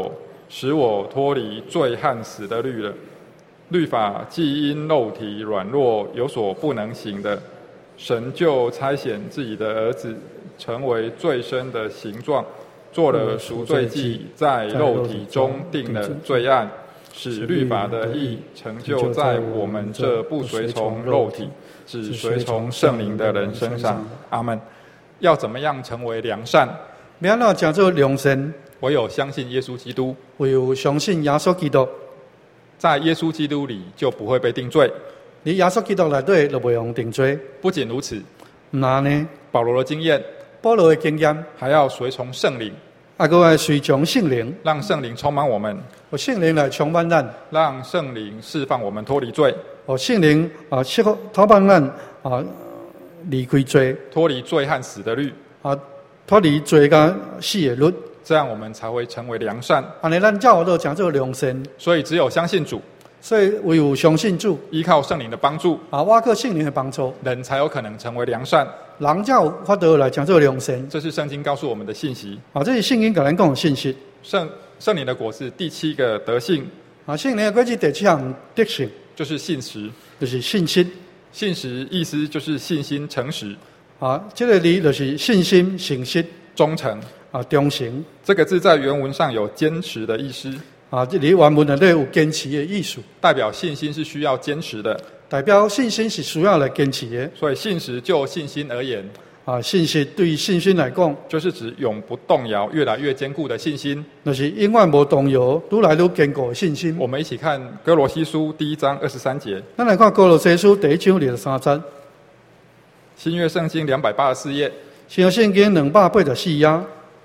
使我脱离罪和死的律了。律法既因肉体软弱有所不能行的，神就差遣自己的儿子成为最深的形状，做了赎罪祭，在肉体中定了罪案，使律法的义成就在我们这不随从肉体只随从圣灵的人身上。阿们。要怎么样成为良善？ 要怎样做良善？ 唯有相信耶稣基督， 唯有相信耶稣基督， 在耶稣基督里就不会被定罪。 你耶稣基督内底就不用定罪。 不仅如此， 那呢？ 保罗的经验， 保罗的经验， 还要随从圣灵， 啊，个要随从圣灵， 让圣灵充满我们， 我圣灵来充满咱， 让圣灵释放我们脱离罪， 我圣灵啊，释放脱放咱啊，离开罪， 脱离罪和死的律， 啊，脱离罪跟死的律， 这样我们才会成为良善。 安尼，咱教都讲做良善。 所以只有相信主， 所以唯有相信主， 依靠圣灵的帮助， 啊，挖靠圣灵的帮助， 人才有可能成为良善。 人才有法度来讲做良善。 这是圣经告诉我们的信息。 啊，这是圣经跟咱讲的信息。 圣圣灵的果是第七个德性。 啊，圣灵的果是第七项德性， 就是信实， 就是信心。 信实意思就是信心、诚实。 啊，这个字就是信心、诚实、 忠诚。 啊，忠诚。 这个字在原文上有坚持的意思。 啊，这里原文内底有坚持的意思， 代表信心是需要坚持的。 代表信心是需要来坚持的。 所以信实就信心而言， 啊，信实对信心来讲， 就是指永不动摇、越来越坚固的信心。 就是永远无动摇、愈来愈坚固的信心。 我们一起看哥罗西书第一章二十三节。 咱来看哥罗西书第一章二十三节。 新约圣经两百八十四页。 新约圣经两百八十四页。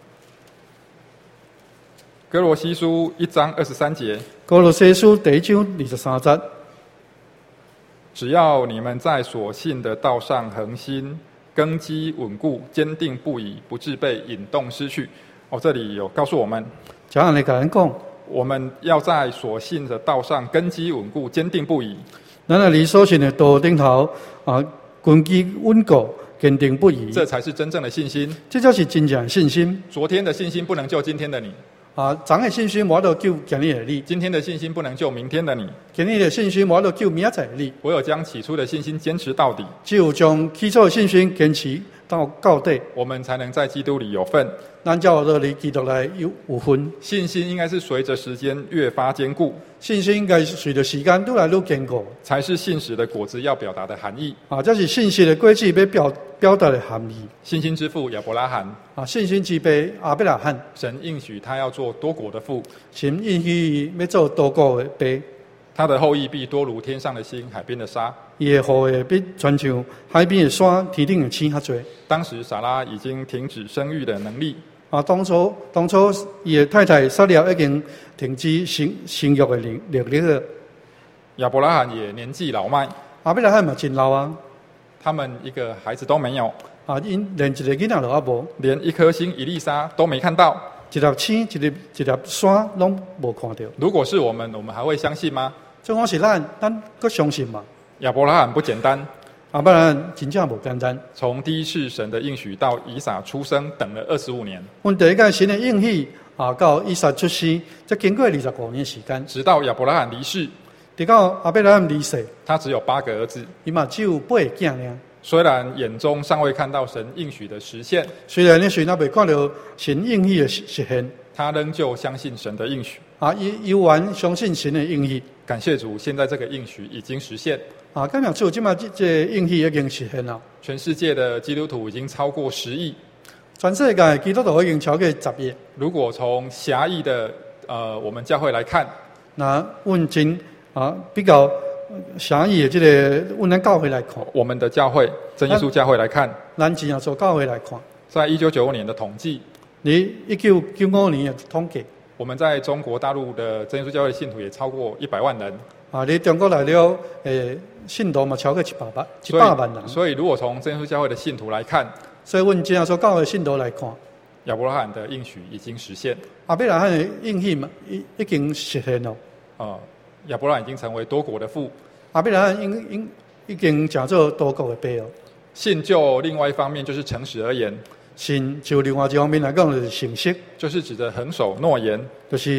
哥罗西书一章二十三节。 哥罗西书第一章二十三节。 只要你们在所信的道上恒心，根基稳固，坚定不移，不致被引动失去。哦，这里有告诉我们， 这样来跟人讲， 我们要在所信的道上根基稳固，坚定不移。 咱啊，离所信的道顶头啊，根基稳固，坚定不移。 这才是真正的信心。 这就是真正的信心。 昨天的信心不能救今天的你。 啊，昨的信心无法度救今日的你， 今天的信心不能救明天的你， 今日的信心无法度救明仔的你。 唯有将起初的信心坚持到底， 只有将起初的信心坚持到到底， 我们才能在基督里有份。 咱才有离基督来有有分。 信心应该是随着时间越发坚固， 信心应该随着时间愈来愈坚固， 才是信实的果子要表达的含义。 啊，这是信实的果子要表表达的含义。 信心之父亚伯拉罕， 啊，信心之爸亚伯拉罕， 神应许他要做多国的父， 神应许要做多国的爸， 他的后裔必多如天上的星、海边的沙。 伊的后裔必全像海边的山、天顶的星较多。 当时撒拉已经停止生育的能力。 啊，当初当初伊的太太撒拉已经停止生生育的力力了。 亚伯拉罕也年纪老迈， 亚伯拉罕嘛真老啊， 他们一个孩子都没有。 啊，因连一个囡仔都也无， 连一颗星以利沙都没看到， 一粒星、一粒一粒山拢无看到。 如果是我们，我们还会相信吗？ 这讲是咱，咱搁相信嘛？ 亚伯拉罕不简单。 亚伯拉罕真正无简单。 从第一次神的应许到以撒出生，等了二十五年。 阮第一届神的应许啊，到以撒出生，才经过二十五年时间。 直到亚伯拉罕离世， 直到亚伯拉罕离世， 他只有八个儿子， 伊嘛只有八个囝尔。 虽然眼中尚未看到神应许的实现， 虽然你虽然未看到神应许的实现， 他仍旧相信神的应许。 啊，伊依然相信神的应许。 感谢主，现在这个应许已经实现。 啊，感谢主，即马这这应许已经实现了。 全世界的基督徒已经超过十亿， 全世界基督徒已经超过十亿。 如果从狭义的呃我们教会来看， 那阮真啊比较狭义的这个阮咱教会来看， 我们的教会真耶稣教会来看， 咱真要做教会来看， 在一九九五年的统计， 你一九九五年的统计， 我们在中国大陆的真耶稣教会的信徒也超过一百万人。 啊，你中国来了，诶，信徒嘛超过一百万，一百万人。 所以，如果从真耶稣教会的信徒来看， 所以阮真要做教会信徒来看， 亚伯拉罕的应许已经实现。 亚伯拉罕的应许嘛，已已经实现了。 呃，亚伯拉罕已经成为多国的父。 亚伯拉罕应应已经成做多国的爸哦。 信就另外一方面就是诚实而言， 信就另外一方面来讲就是诚实， 就是指着恒守诺言， 就是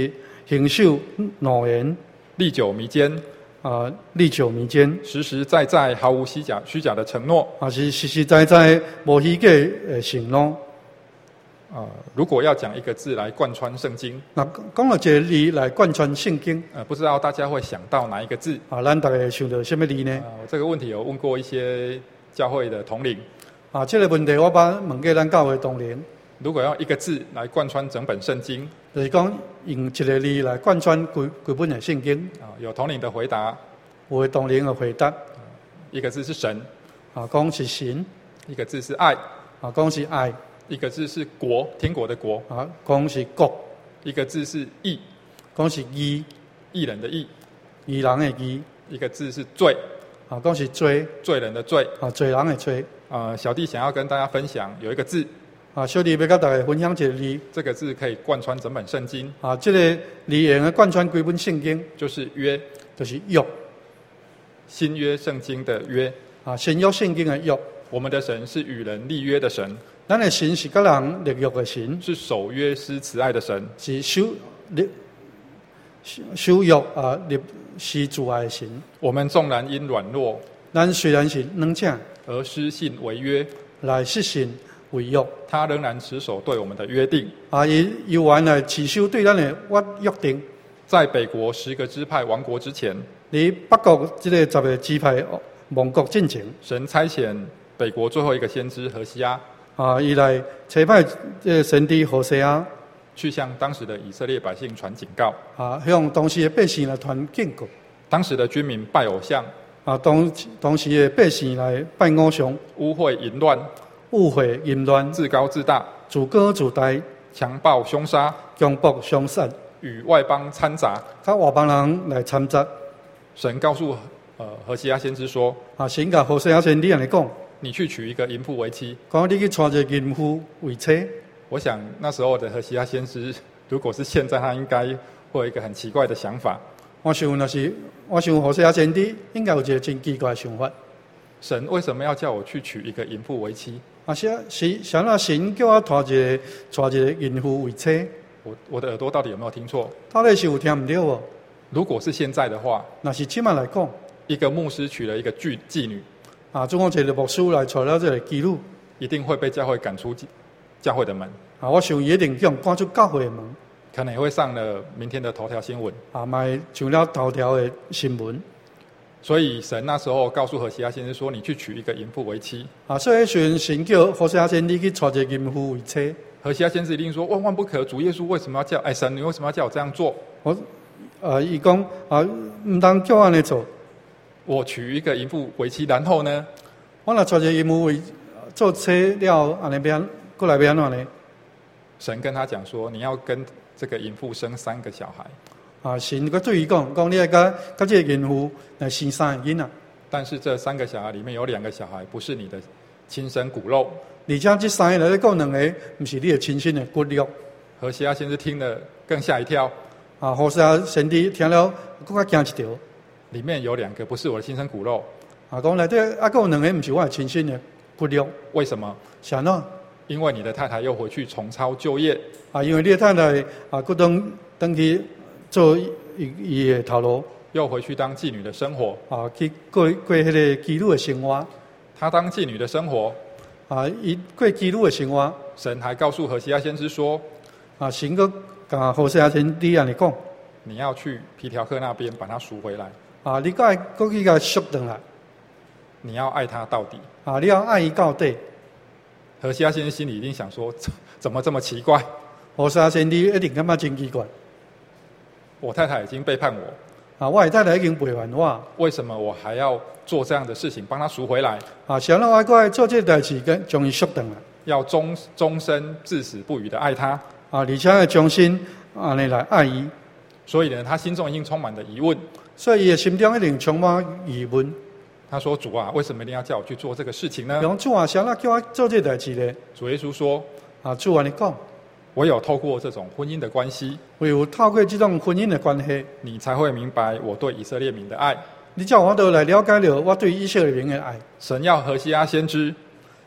行守诺言， 历久弥坚， 啊，历久弥坚， 实实在在毫无虚假虚假的承诺。 啊，是实实在在无虚假的承诺。 呃，如果要讲一个字来贯穿圣经， 那讲到一个字来贯穿圣经， 呃，不知道大家会想到哪一个字？ 啊，咱大家想到什么字呢？ 呃，这个问题有问过一些教会的统领。 啊，这个问题我把问给咱教会同龄。 如果要一个字来贯穿整本圣经， 就是讲用一个字来贯穿规规本的圣经。 啊，有统领的回答， 有的同龄的回答， 一个字是神， 啊，讲是神， 一个字是爱， 啊，讲是爱， 一个字是国，天国的国， 啊，讲是国， 一个字是义， 讲是义， 义人的义， 义人的义， 一个字是罪， 啊，讲是罪， 罪人的罪。 啊，罪人的罪。 呃，小弟想要跟大家分享有一个字， 啊，小弟要跟大家分享一个字， 这个字可以贯穿整本圣经， 啊，这个字用来贯穿规本圣经， 就是约， 就是约， 新约圣经的约。 啊，新约圣经的约。 我们的神是与人立约的神， 咱的神是跟人立约的神， 是守约施慈爱的神， 是守立守约啊立施慈爱的神。 我们纵然因软弱， 咱虽然是软弱， 而失信违约， 来失信违约， 他仍然持守对我们的约定。 啊，伊依然来持守对咱的约约定。 在北国十个支派亡国之前， 你北国这个十个支派亡国进前， 神差遣北国最后一个先知何西阿， 啊，伊来差派这个先知何西阿， 去向当时的以色列百姓传警告。 啊，向当时的百姓来传警告。 当时的军民拜偶像， 啊，当当时的百姓来拜偶像， 污秽淫乱， 误会淫乱， 自高自大， 自高自大， 强暴凶杀， 强暴凶杀， 与外邦掺杂。 甲外邦人来掺杂。 神告诉呃何西阿先知说， 啊，神甲何西阿先知安尼讲， 你去娶一个淫妇为妻。 讲你去娶一个淫妇为妻。 我想那时候的何西阿先知，如果是现在，他应该会有一个很奇怪的想法。 我想那是，我想何西阿先知应该有一个真奇怪的想法。 神为什么要叫我去娶一个淫妇为妻？ 啊，是是，想那神叫我娶一个娶一个淫妇为妻， 我我的耳朵到底有没有听错？ 到底是有听唔到哦？ 如果是现在的话， 那是即摆来讲， 一个牧师娶了一个妓妓女， 啊，总共一个牧师来娶了这个妓女， 一定会被教会赶出教会的门。 啊，我想伊一定叫赶出教会的门， 可能也会上了明天的头条新闻。 啊，买上了头条的新闻。 所以神那时候告诉何西阿先生说：“你去娶一个淫妇为妻。” 啊，所以虽然神叫何西阿先知去娶一个淫妇为妻， 何西阿先生一定说：“万万不可！主耶稣为什么要叫？哎，神，你为什么要叫我这样做？” 我，啊，伊讲啊，唔当叫我安尼做。 我娶一个淫妇为妻，然后呢？ 我若娶一个淫妇为做妻了，安尼变，过来变安怎呢？ 神跟他讲说：“你要跟这个淫妇生三个小孩。” 啊，神佮对伊讲，讲你要甲甲这个淫妇来生三个囡仔， 但是这三个小孩里面有两个小孩不是你的亲生骨肉， 而且这三个来讲两个，不是你的亲生的骨肉。 何西阿先生听了更吓一跳， 啊，何西阿先知听了更加惊一条。 里面有两个不是我的亲生骨肉， 啊，讲内底啊，还有两个不是我的亲生的骨肉。 为什么？ 是安怎？ 因为你的太太又回去重操旧业。 啊，因为你的太太啊，佮当当去做伊伊的头路， 又回去当妓女的生活。 啊，去过过迄个妓女的生活。 她当妓女的生活， 啊，伊过妓女的生活。 神还告诉何西阿先知说：“ 啊，神佮甲何西阿先知安尼讲， 你要去皮条客那边把他赎回来。 啊，你该过去甲赎回来。 你要爱他到底。 啊，你要爱伊到底。” 何西阿先生心里一定想说：怎么这么奇怪？ 何西阿先知一定感觉真奇怪。 我太太已经背叛我， 啊，我的太太已经背叛我， 为什么我还要做这样的事情，帮他赎回来？ 啊，想让我过来做这个代志，跟将伊赎回来。 要终终身至死不渝的爱他。 啊，而且要终身安尼来爱伊。 所以呢，他心中已经充满了疑问。 所以伊的心中一定充满疑问。 他说：“主啊，为什么一定要叫我去做这个事情呢？” 讲主啊，想要叫我做这代志呢？ 主耶稣说：“ 啊，主啊，你讲， 唯有透过这种婚姻的关系， 唯有透过这种婚姻的关系， 你才会明白我对以色列民的爱。 你叫我都来了解了我对以色列民的爱。 神要何西阿先知，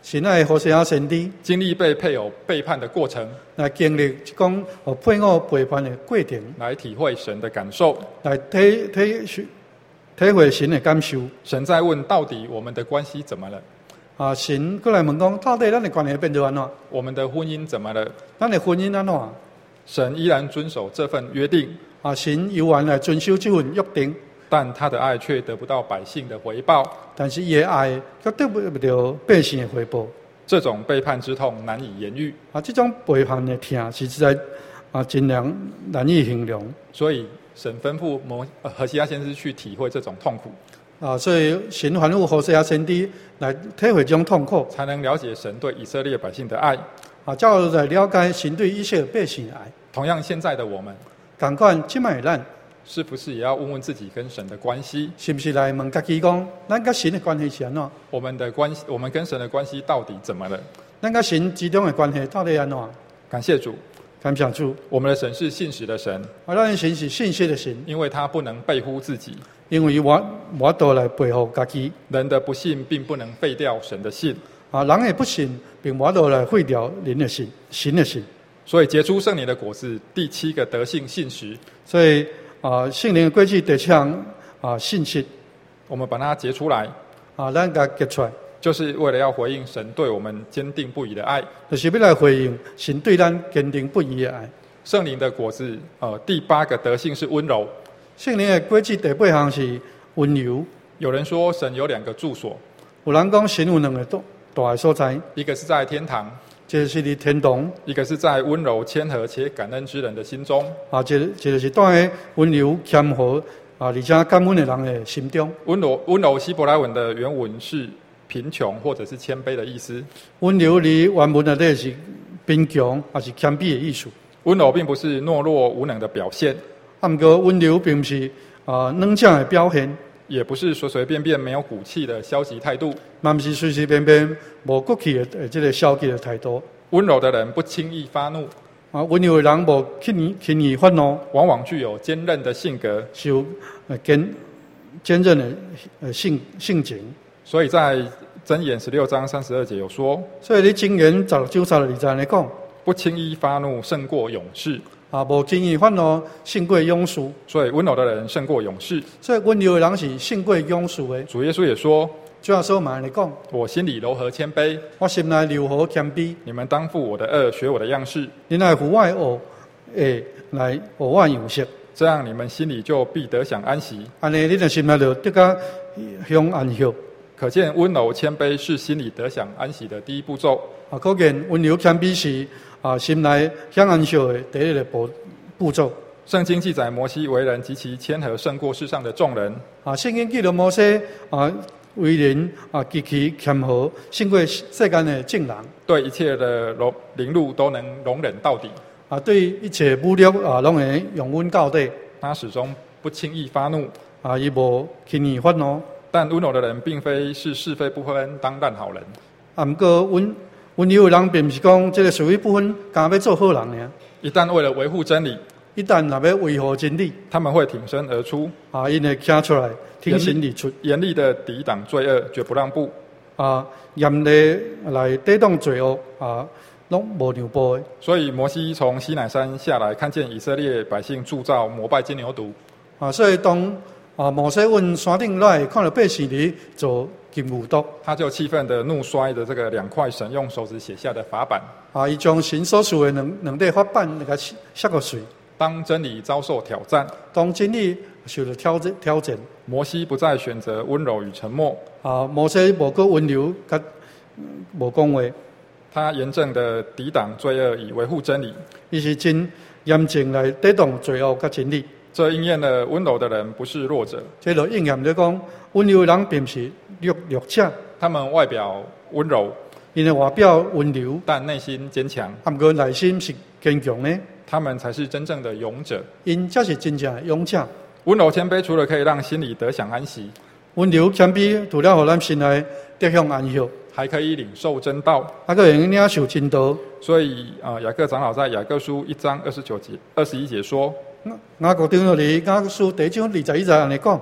神爱何西阿先知经历被配偶背叛的过程， 来经历讲哦配偶背叛的过程， 来体会神的感受， 来体体体会神的感受。 神在问：到底我们的关系怎么了？ 啊，神过来问讲，到底咱的关系变做安怎？ 我们的婚姻怎么了？ 咱的婚姻安怎？ 神依然遵守这份约定， 啊，神依然来遵守这份约定， 但他的爱却得不到百姓的回报。 但是伊的爱却得不到百姓的回报。 这种背叛之痛难以言喻啊，这种背叛的痛是实在啊，真难难以形容。 所以神吩咐摩呃何西阿先知去体会这种痛苦。 啊，所以神吩咐何西阿先知来体会这种痛苦， 才能了解神对以色列百姓的爱。 啊，才来了解神对以色列百姓的爱。 同样，现在的我们， 同款即摆咱， 是不是也要问问自己跟神的关系？ 是不是来问家己讲，咱甲神的关系是安怎？ 我们的关系，我们跟神的关系到底怎么了？ 咱甲神之中的关系到底安怎？ 感谢主， 感谢主， 我们的神是信实的神， 啊，咱的神是信实的神， 因为他不能背乎自己。 因为我我都来背负家己。 人的不信并不能废掉神的信。 啊，人的不信并无都来废掉人的信，神的信。 所以结出圣灵的果子，第七个德性信实。 所以啊，圣灵的规矩第七项啊，信实， 我们把它结出来， 啊，咱甲结出来， 就是为了要回应神对我们坚定不移的爱， 就是要来回应神对咱坚定不移的爱。 圣灵的果子，呃，第八个德性是温柔。 圣灵的规矩第八项是温柔。 有人说神有两个住所， 有人讲神有两个大大的所在， 一个是在天堂， 一个是伫天堂， 一个是在温柔谦和且感恩之人的心中。 啊，一个一个是住在温柔谦和啊，而且感恩的人的心中。 温柔温柔希伯来文的原文是贫穷或者是谦卑的意思。 温柔离原文内底是贫穷还是谦卑的意思。 温柔并不是懦弱无能的表现， 啊，不过温柔并不是啊软弱的表现， 也不是随随便便没有骨气的消极态度， 嘛不是随随便便无骨气的这个消极的态度。 温柔的人不轻易发怒， 啊，温柔的人无轻易轻易发怒， 往往具有坚韧的性格， 是有呃坚坚韧的呃性性情。 所以在箴言十六章三十二节有说， 所以你箴言十六章三十二节来讲， 不轻易发怒胜过勇士。 啊，无轻易发怒胜过勇士。 所以温柔的人胜过勇士。 所以温柔的人是胜过勇士的。 主耶稣也说， 主要说嘛来讲， 我心里柔和谦卑， 我心内柔和谦卑。 你们当负我的恶，学我的样式， 你来负我的恶，诶，来学我的样式。 这样你们心里就必得享安息。 安尼，你的心内就得到享安息。 可见温柔谦卑是心里得享安息的第一步骤。 啊，可见温柔谦卑是啊心内享安息的第一个步步骤。 圣经记载摩西为人极其谦和，胜过世上的众人。 啊，圣经记录摩西啊为人啊极其谦和，胜过世间的众人。 对一切的容凌辱都能容忍到底。 啊，对一切侮辱啊，拢会用温到底。 他始终不轻易发怒。 啊，伊无轻易发怒。 但温柔的人并非是是非不分，当烂好人。 啊，不过温温柔的人并不是讲这个是非不分，敢要做好人尔。 一旦为了维护真理， 一旦若要维护真理， 他们会挺身而出。 啊，因会站出来，挺身而出， 严厉的抵挡罪恶，绝不让步。 啊，严厉来抵挡罪恶，啊，拢无让步的。 所以摩西从西乃山下来，看见以色列百姓铸造膜拜金牛犊。 啊，所以当啊摩西问山顶来，看到百姓伫做金牛犊， 他就气愤的怒摔的这个两块神用手指写下的法版。 啊，伊将神所赐的两两块法版那个削个碎。 当真理遭受挑战， 当真理受到挑战，挑战， 摩西不再选择温柔与沉默。 啊，摩西无个温柔，甲无讲话。 他严正的抵挡罪恶，以维护真理。 伊是真严正来抵挡罪恶甲真理。 这应验了温柔的人不是弱者。 这就应验了讲，温柔的人并不是弱弱者。 他们外表温柔， 因为外表温柔， 但内心坚强。 啊，不过内心是坚强的。 他们才是真正的勇者。 因才是真正的勇者。 温柔谦卑，除了可以让心里得享安息， 温柔谦卑除了让咱心内得享安息， 还可以领受真道， 还可以领受真道。 所以啊，雅各长老在雅各书一章二十九节、二十一节说：“ 雅各长老伫雅各书第一章二十一节安尼讲，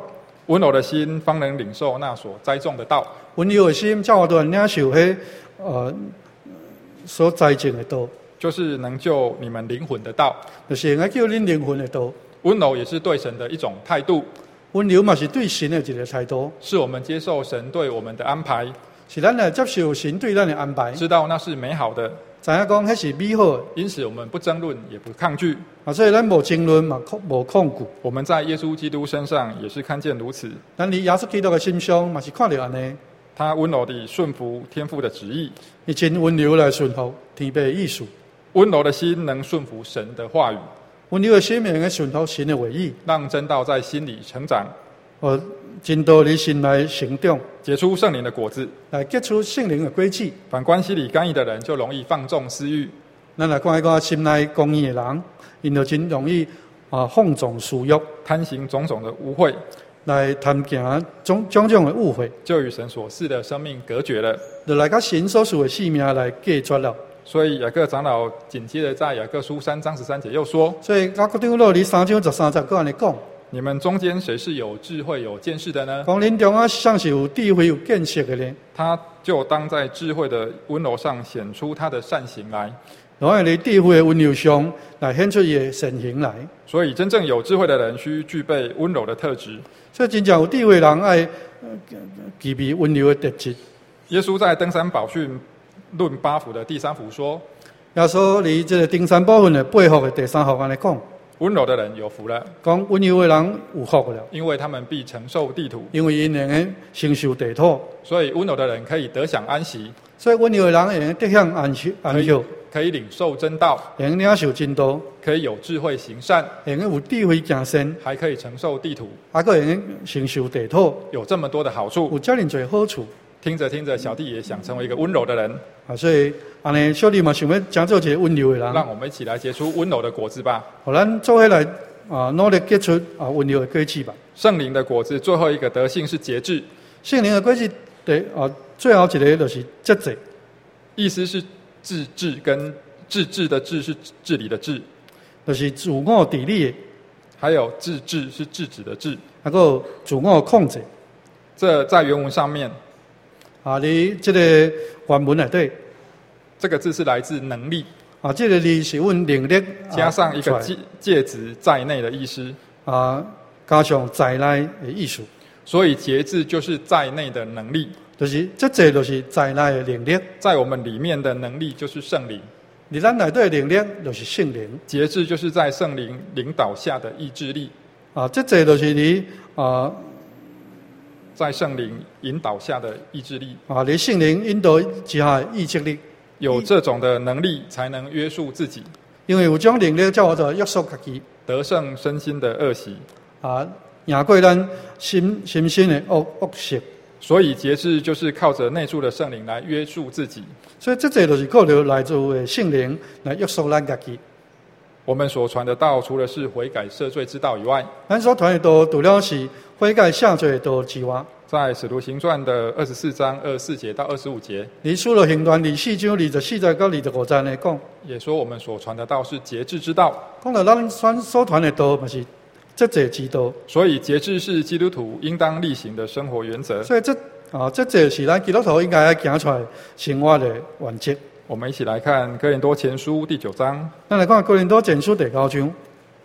温柔的心方能领受那所栽种的道。 温柔的心，才有办法领受迄呃所栽种的道， 就是能救你们灵魂的道。 就是应该叫恁灵魂的道。 温柔也是对神的一种态度， 温柔嘛是对神的一个态度， 是我们接受神对我们的安排， 是咱来接受神对咱的安排， 知道那是美好的， 知影讲迄是美好的， 因此我们不争论也不抗拒。 啊，所以咱无争论嘛，无抗拒。 我们在耶稣基督身上也是看见如此。 咱伫耶稣基督的身上嘛是看到安尼， 他温柔地顺服天父的旨意， 伊真温柔来顺服天父的意思。 温柔的心能顺服神的话语， 温柔的心能够顺服神的话语， 让真道在心里成长， 哦，真道伫心内成长， 结出圣灵的果子， 来结出圣灵的果子。 反观心里刚毅的人，就容易放纵私欲。 咱来看一个心内公义的人，因就真容易啊放纵私欲， 贪行种种的污秽， 来贪行种种种的误会， 就与神所赐的生命隔绝了， 就来甲神所赐的性命来隔绝了。 所以雅各长老紧接着在雅各书三章十三节又说： 所以雅各长老伫三章十三节佫安尼讲， 你们中间谁是有智慧有见识的呢？ 讲恁中啊像是有智慧有见识的呢？ 他就当在智慧的温柔上显出他的善行来。 然后伫智慧的温柔上来显出伊的善行来。 所以真正有智慧的人需具备温柔的特质。 所以真正有智慧的人爱具备温柔的特质。 耶稣在登山宝训论八福的第三福说： 耶稣伫这个登山宝训的八福的第三福安尼讲， 温柔的人有福了， 讲温柔的人有福了， 因为他们必承受地土， 因为因能够承受地土。 所以温柔的人可以得享安息， 所以温柔的人会能得享安息安息， 可以领受真道， 会能领受真道， 可以有智慧行善， 会能有智慧行善， 还可以承受地土， 还佫会能承受地土， 有这么多的好处， 有遮尔多好处。 听着听着，小弟也想成为一个温柔的人啊！所以安尼，小弟嘛想要讲做一个温柔的人。 让我们一起来结出温柔的果子吧。 好，咱做起来啊，努力结出啊温柔的果子吧。 圣灵的果子最后一个德性是节制。 圣灵的果子第啊最后一个就是节制， 意思是自治跟自治的治是治理的治， 就是自我治理的， 还有自治是制止的治， 还有自我控制。 这在原文上面。 啊，你这个原文内底， 这个字是来自能力啊，这个字是阮能力加上一个介介词在内的意思啊，加上在内的意思， 所以节制就是在内的能力， 就是这这就是在内的能力，在我们里面的能力就是圣灵， 你咱内底的能力就是圣灵， 节制就是在圣灵领导下的意志力啊，这这就是你啊。 在圣灵引导下的意志力啊，你圣灵引导之下的意志力， 有这种的能力才能约束自己， 因为有这种能力，才有做约束家己， 得胜身心的恶习啊，赢过咱心心身的恶恶习。 所以节制就是靠着内住的圣灵来约束自己。 所以这这就是靠着来自的圣灵来约束咱家己。 我们所传的道，除了是悔改赦罪之道以外， 咱所传的道，除了是悔改赦罪的道之外， 在使徒行传的二十四章二十四节到二十五节， 你除了行传二四章二十四节到二十五节来讲， 也说我们所传的道是节制之道。 讲到咱所所传的道，嘛是节制之道。 所以节制是基督徒应当力行的生活原则。 所以这啊，节制是咱基督徒应该要行出来生活的原则。 我们一起来看哥林多前书第九章。 咱来看哥林多前书第九章。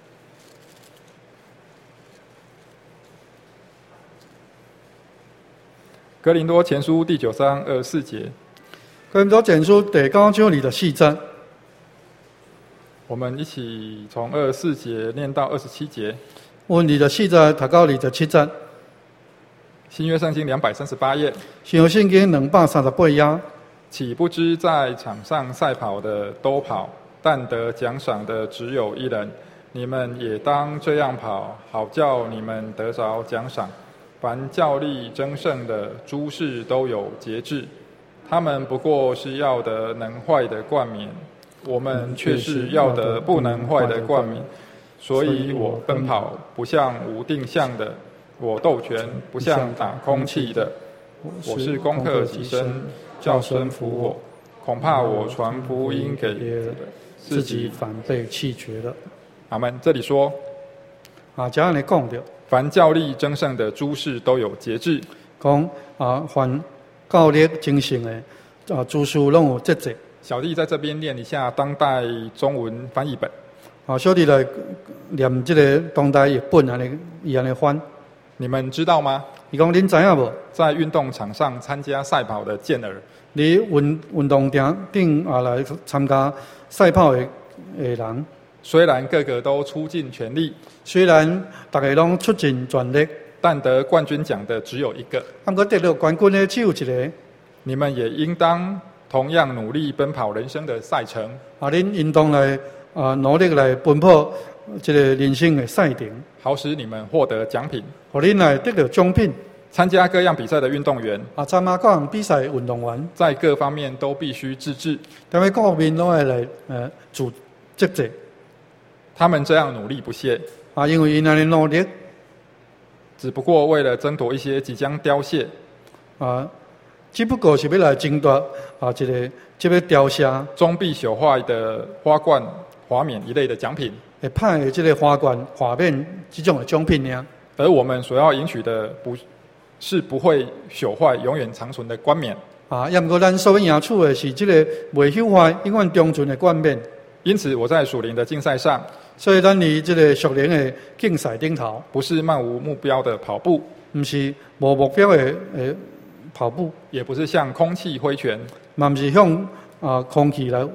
哥林多前书第九章二十四节。 哥林多前书第九章二十四节。 我们一起从二十四节念到二十七节。 阮二十四节读到二十七节。 新约圣经两百三十八页。 新约圣经两百三十八页。 岂不知在场上赛跑的都跑，但得奖赏的只有一人。你们也当这样跑，好叫你们得着奖赏。凡较力争胜的，诸事都有节制。他们不过是要得能坏的冠冕，我们却是要得不能坏的冠冕。所以我奔跑不像无定向的，我斗拳不像打空气的。我是攻克己身，叫神服我，恐怕我传福音给别人， 自己反被弃绝了。 阿们。这里说， 啊，这样来讲的， 凡教力争胜的诸事都有节制。 讲啊，凡教力精神的啊，诸事拢有节制。 小弟在这边念一下当代中文翻译本。 啊，小弟来念这个当代译本安尼，伊安尼翻。 你们知道吗？ 伊讲恁知影无？ 在运动场上参加赛跑的健儿， 你运运动场顶啊来参加赛跑的的人， 虽然个个都出尽全力， 虽然大家拢出尽全力， 但得冠军奖的只有一个。 不过得到冠军的只有一个。 你们也应当同样努力奔跑人生的赛程。 啊，恁运动来啊努力来奔跑这个人生的赛程， 好使你们获得奖品。 互恁来得到奖品。 参加各样比赛的运动员， 啊，参加各样比赛的运动员， 在各方面都必须自制， 因为各方面拢要来呃自节制。 他们这样努力不懈， 啊，因为因安尼努力， 只不过为了争夺一些即将凋谢， 啊，只不过是要来争夺啊一个即要凋谢、 终必朽坏的花冠、华冕一类的奖品， 会派的这个花冠、华冕这种的奖品呢。 而我们所要赢取的不是不会朽坏、永远长存的冠冕。 啊，要不过咱所要赢取的是这个袂朽坏、永远长存的冠冕。 因此，我在属灵的竞赛上， 所以咱离这个属灵的竞赛顶头， 不是漫无目标的跑步， 不是无目标的呃跑步， 也不是向空气挥拳， 嘛不是向啊空气来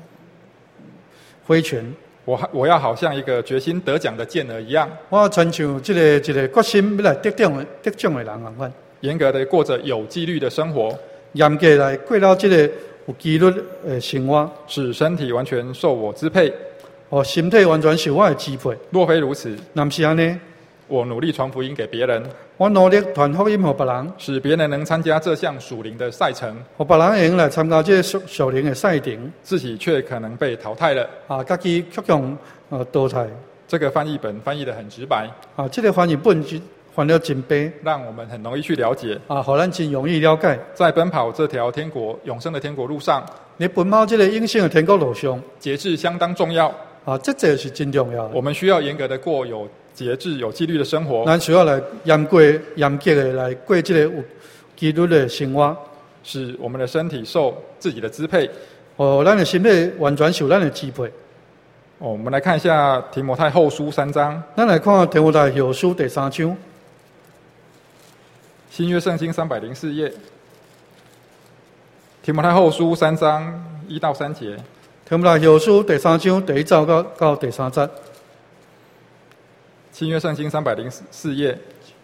挥拳。 我我要好像一个决心得奖的健儿一样， 我亲像这个一个决心要来得奖的得奖的人同款， 严格的过着有纪律的生活， 严格来过到这个有纪律的生活， 使身体完全受我支配。 哦，身体完全受我的支配。 若非如此， 那不是安尼， 我努力传福音给别人， 我努力传福音给别人， 使别人能参加这项属灵的赛程， 让别人会用来参加这个属属灵的赛程， 自己却可能被淘汰了。 啊，家己却用呃淘汰。 这个翻译本翻译得很直白， 啊，这个翻译本就翻了真白， 让我们很容易去了解。 啊，互咱真容易了解。 在奔跑这条天国永生的天国路上， 你奔跑这个永生的天国路上， 节制相当重要。 啊，这这是真重要的。 我们需要严格的过有节制、有纪律的生活。 咱需要来严过、严格的来过这个有纪律的生活， 使我们的身体受自己的支配。 哦，咱的身体完全受咱的支配。 哦，我们来看一下提摩太后书三章。 咱来看提摩太后书第三章， 新约圣经三百零四页。提摩太后书三章一到三节。 提摩太后书第三章第一节到到第三节。 新约圣经三百零四页，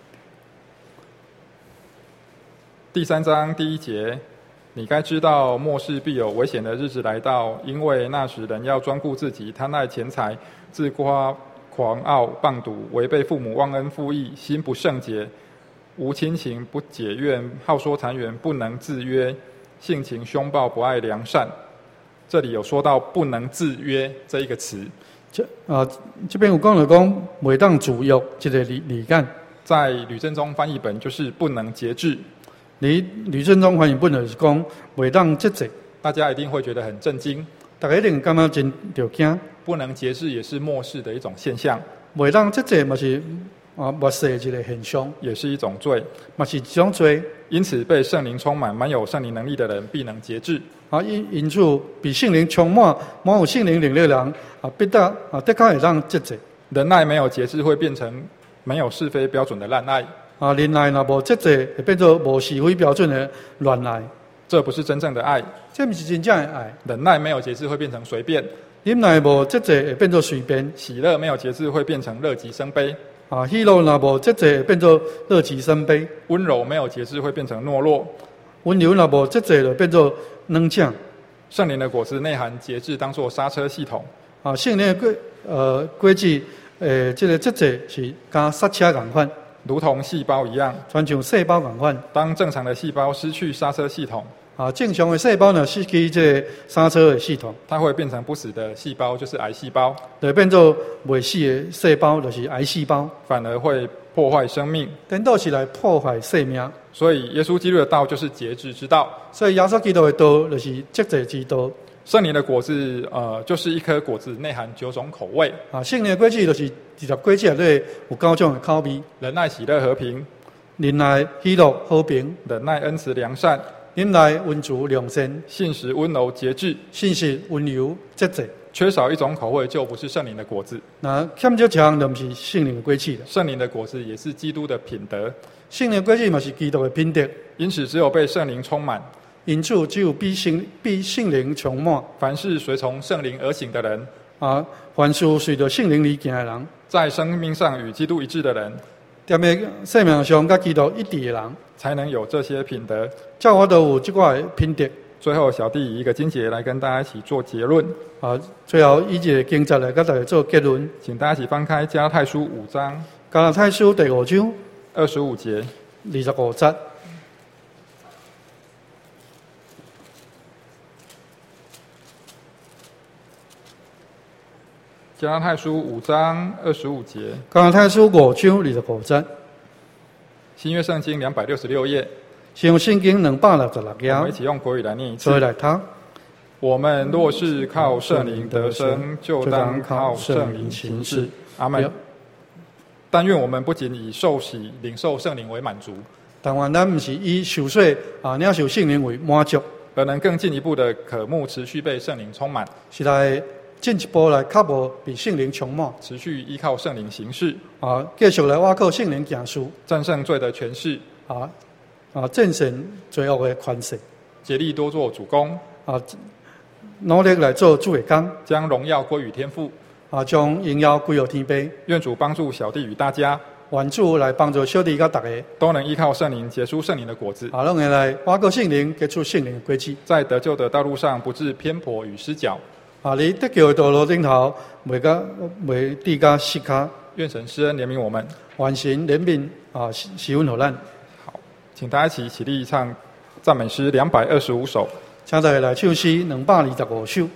第三章第一节，你该知道末世必有危险的日子来到，因为那时人要专顾自己，贪爱钱财，自夸狂傲，棒赌，违背父母，忘恩负义，心不圣洁，无亲情，不解怨，好说谈圆，不能自约，性情凶暴，不爱良善。这里有说到不能自约这一个词。 这啊，这边有讲了讲袂当自约这个理理解， 在吕正中翻译本就是不能节制。 你吕正中翻译本就是讲袂当节制， 大家一定会觉得很震惊， 大家一定感觉真着惊。 不能节制也是末世的一种现象， 袂当节制嘛是啊末世的一个现象， 也是一种罪， 嘛是一种罪。 因此，被圣灵充满、满有圣灵能力的人，必能节制。 啊，因因此，被圣灵充满、满有圣灵能力的人，啊，必得啊，的确会当节制。 仁爱没有节制，会变成没有是非标准的滥爱。 啊，仁爱若无节制，会变做无是非标准的乱爱。 这不是真正的爱， 这不是真正的爱。 忍耐没有节制，会变成随便； 忍耐无节制，会变做随便。 喜乐没有节制，会变成乐极生悲。 啊，喜乐若无节制，变做乐极生悲； 温柔没有节制，会变成懦弱； 温柔若无节制，就变做软犟。 圣灵的果子内含节制，当作刹车系统。 啊，圣灵的果呃果子，诶，这个节制是加刹车同款， 如同细胞一样， 全像细胞同款。 当正常的细胞失去刹车系统， 啊，正常的细胞呢失去这个刹车的系统， 它会变成不死的细胞，就是癌细胞， 就变做未死的细胞，就是癌细胞， 反而会破坏生命， 颠倒是来破坏生命。 所以耶稣基督的道就是节制之道。 所以耶稣基督的道就是节制之道。 圣灵的果子，呃，就是一颗果子内含九种口味。 啊，圣灵的果子就是二十果子内底有九种的口味： 仁爱、喜乐、和平； 仁爱、喜乐、和平； 忍耐、恩慈、良善； 忍耐、温柔、良善； 信实、温柔、节制； 信实、温柔、节制。 缺少一种口味，就不是圣灵的果子。 那欠少一项，就不是圣灵的果子了。 圣灵的果子也是基督的品德。 圣灵的果子嘛是基督的品德。 因此，只有被圣灵充满。 因此，只有被圣被圣灵充满。 凡是随从圣灵而行的人， 啊，凡是随着圣灵而行的人， 在生命上与基督一致的人， 踮咧生命上甲基督一致的人， 才能有这些品德。 才我都有这块品德。 最后，小弟以一个经节来跟大家一起做结论。 啊，最后以一个经节来跟大家做结论。 请大家一起翻开加拉太书五章， 加拉太书第五章二十五节， 二十五节。 加拉太书五章二十五节， 加拉太书五章二十五节。 新约圣经两百六十六页， 新约圣经两百六十六页。 我们一起用国语来念一次。 所以来读。 我们若是靠圣灵得生，就当靠圣灵行事。阿们。但愿我们不仅以受洗领受圣灵为满足， 但愿咱不是以受洗啊领受圣灵为满足， 而能更进一步的渴慕持续被圣灵充满， 是来进一步来确保被圣灵充满， 持续依靠圣灵行事啊，继续来倚靠圣灵行事， 战胜罪的权势啊啊，战胜罪恶的权势， 竭力多做主工啊，努力来做主的工， 将荣耀归于天父啊，将荣耀归于天父。 愿主帮助小弟与大家， 愿主来帮助小弟甲大家， 都能依靠圣灵结出圣灵的果子， 啊，拢会来倚靠圣灵结出圣灵的果子， 在得救的道路上不致偏颇与失脚。 啊！你得救的道路顶头，袂甲袂跌甲失脚。 愿神施恩怜悯我们， 愿神怜悯啊，施恩予咱。 好，请大家一起起立唱赞美诗两百二十五首。 请大家来唱诗两百二十五首。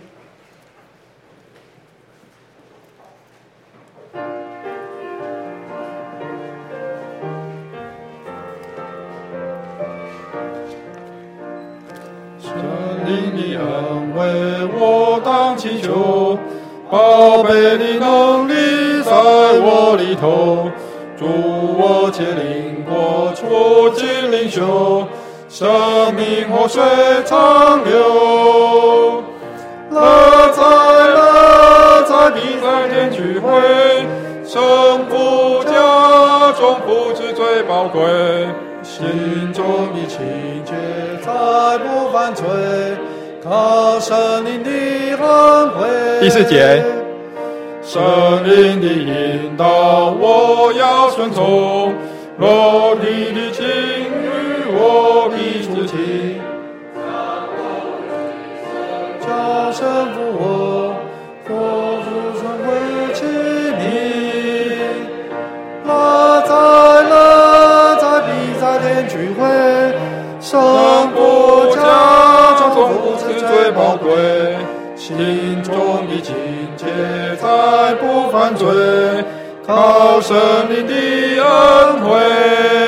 灵的恩为我当祈求，宝贝的能力在我里头，助我竭灵过出尽灵修，生命活水长流。乐在乐在比赛天聚会，胜负家中福祉最宝贵，心中的情结再不犯罪，靠圣灵的恩惠。第四节，圣灵的引导我要顺从，若你的情与我必出奇，叫神父我做主成为器皿。乐在乐在比赛天聚会，胜负家中福祉最宝贵，心中的情结才不犯罪，靠圣灵的恩惠。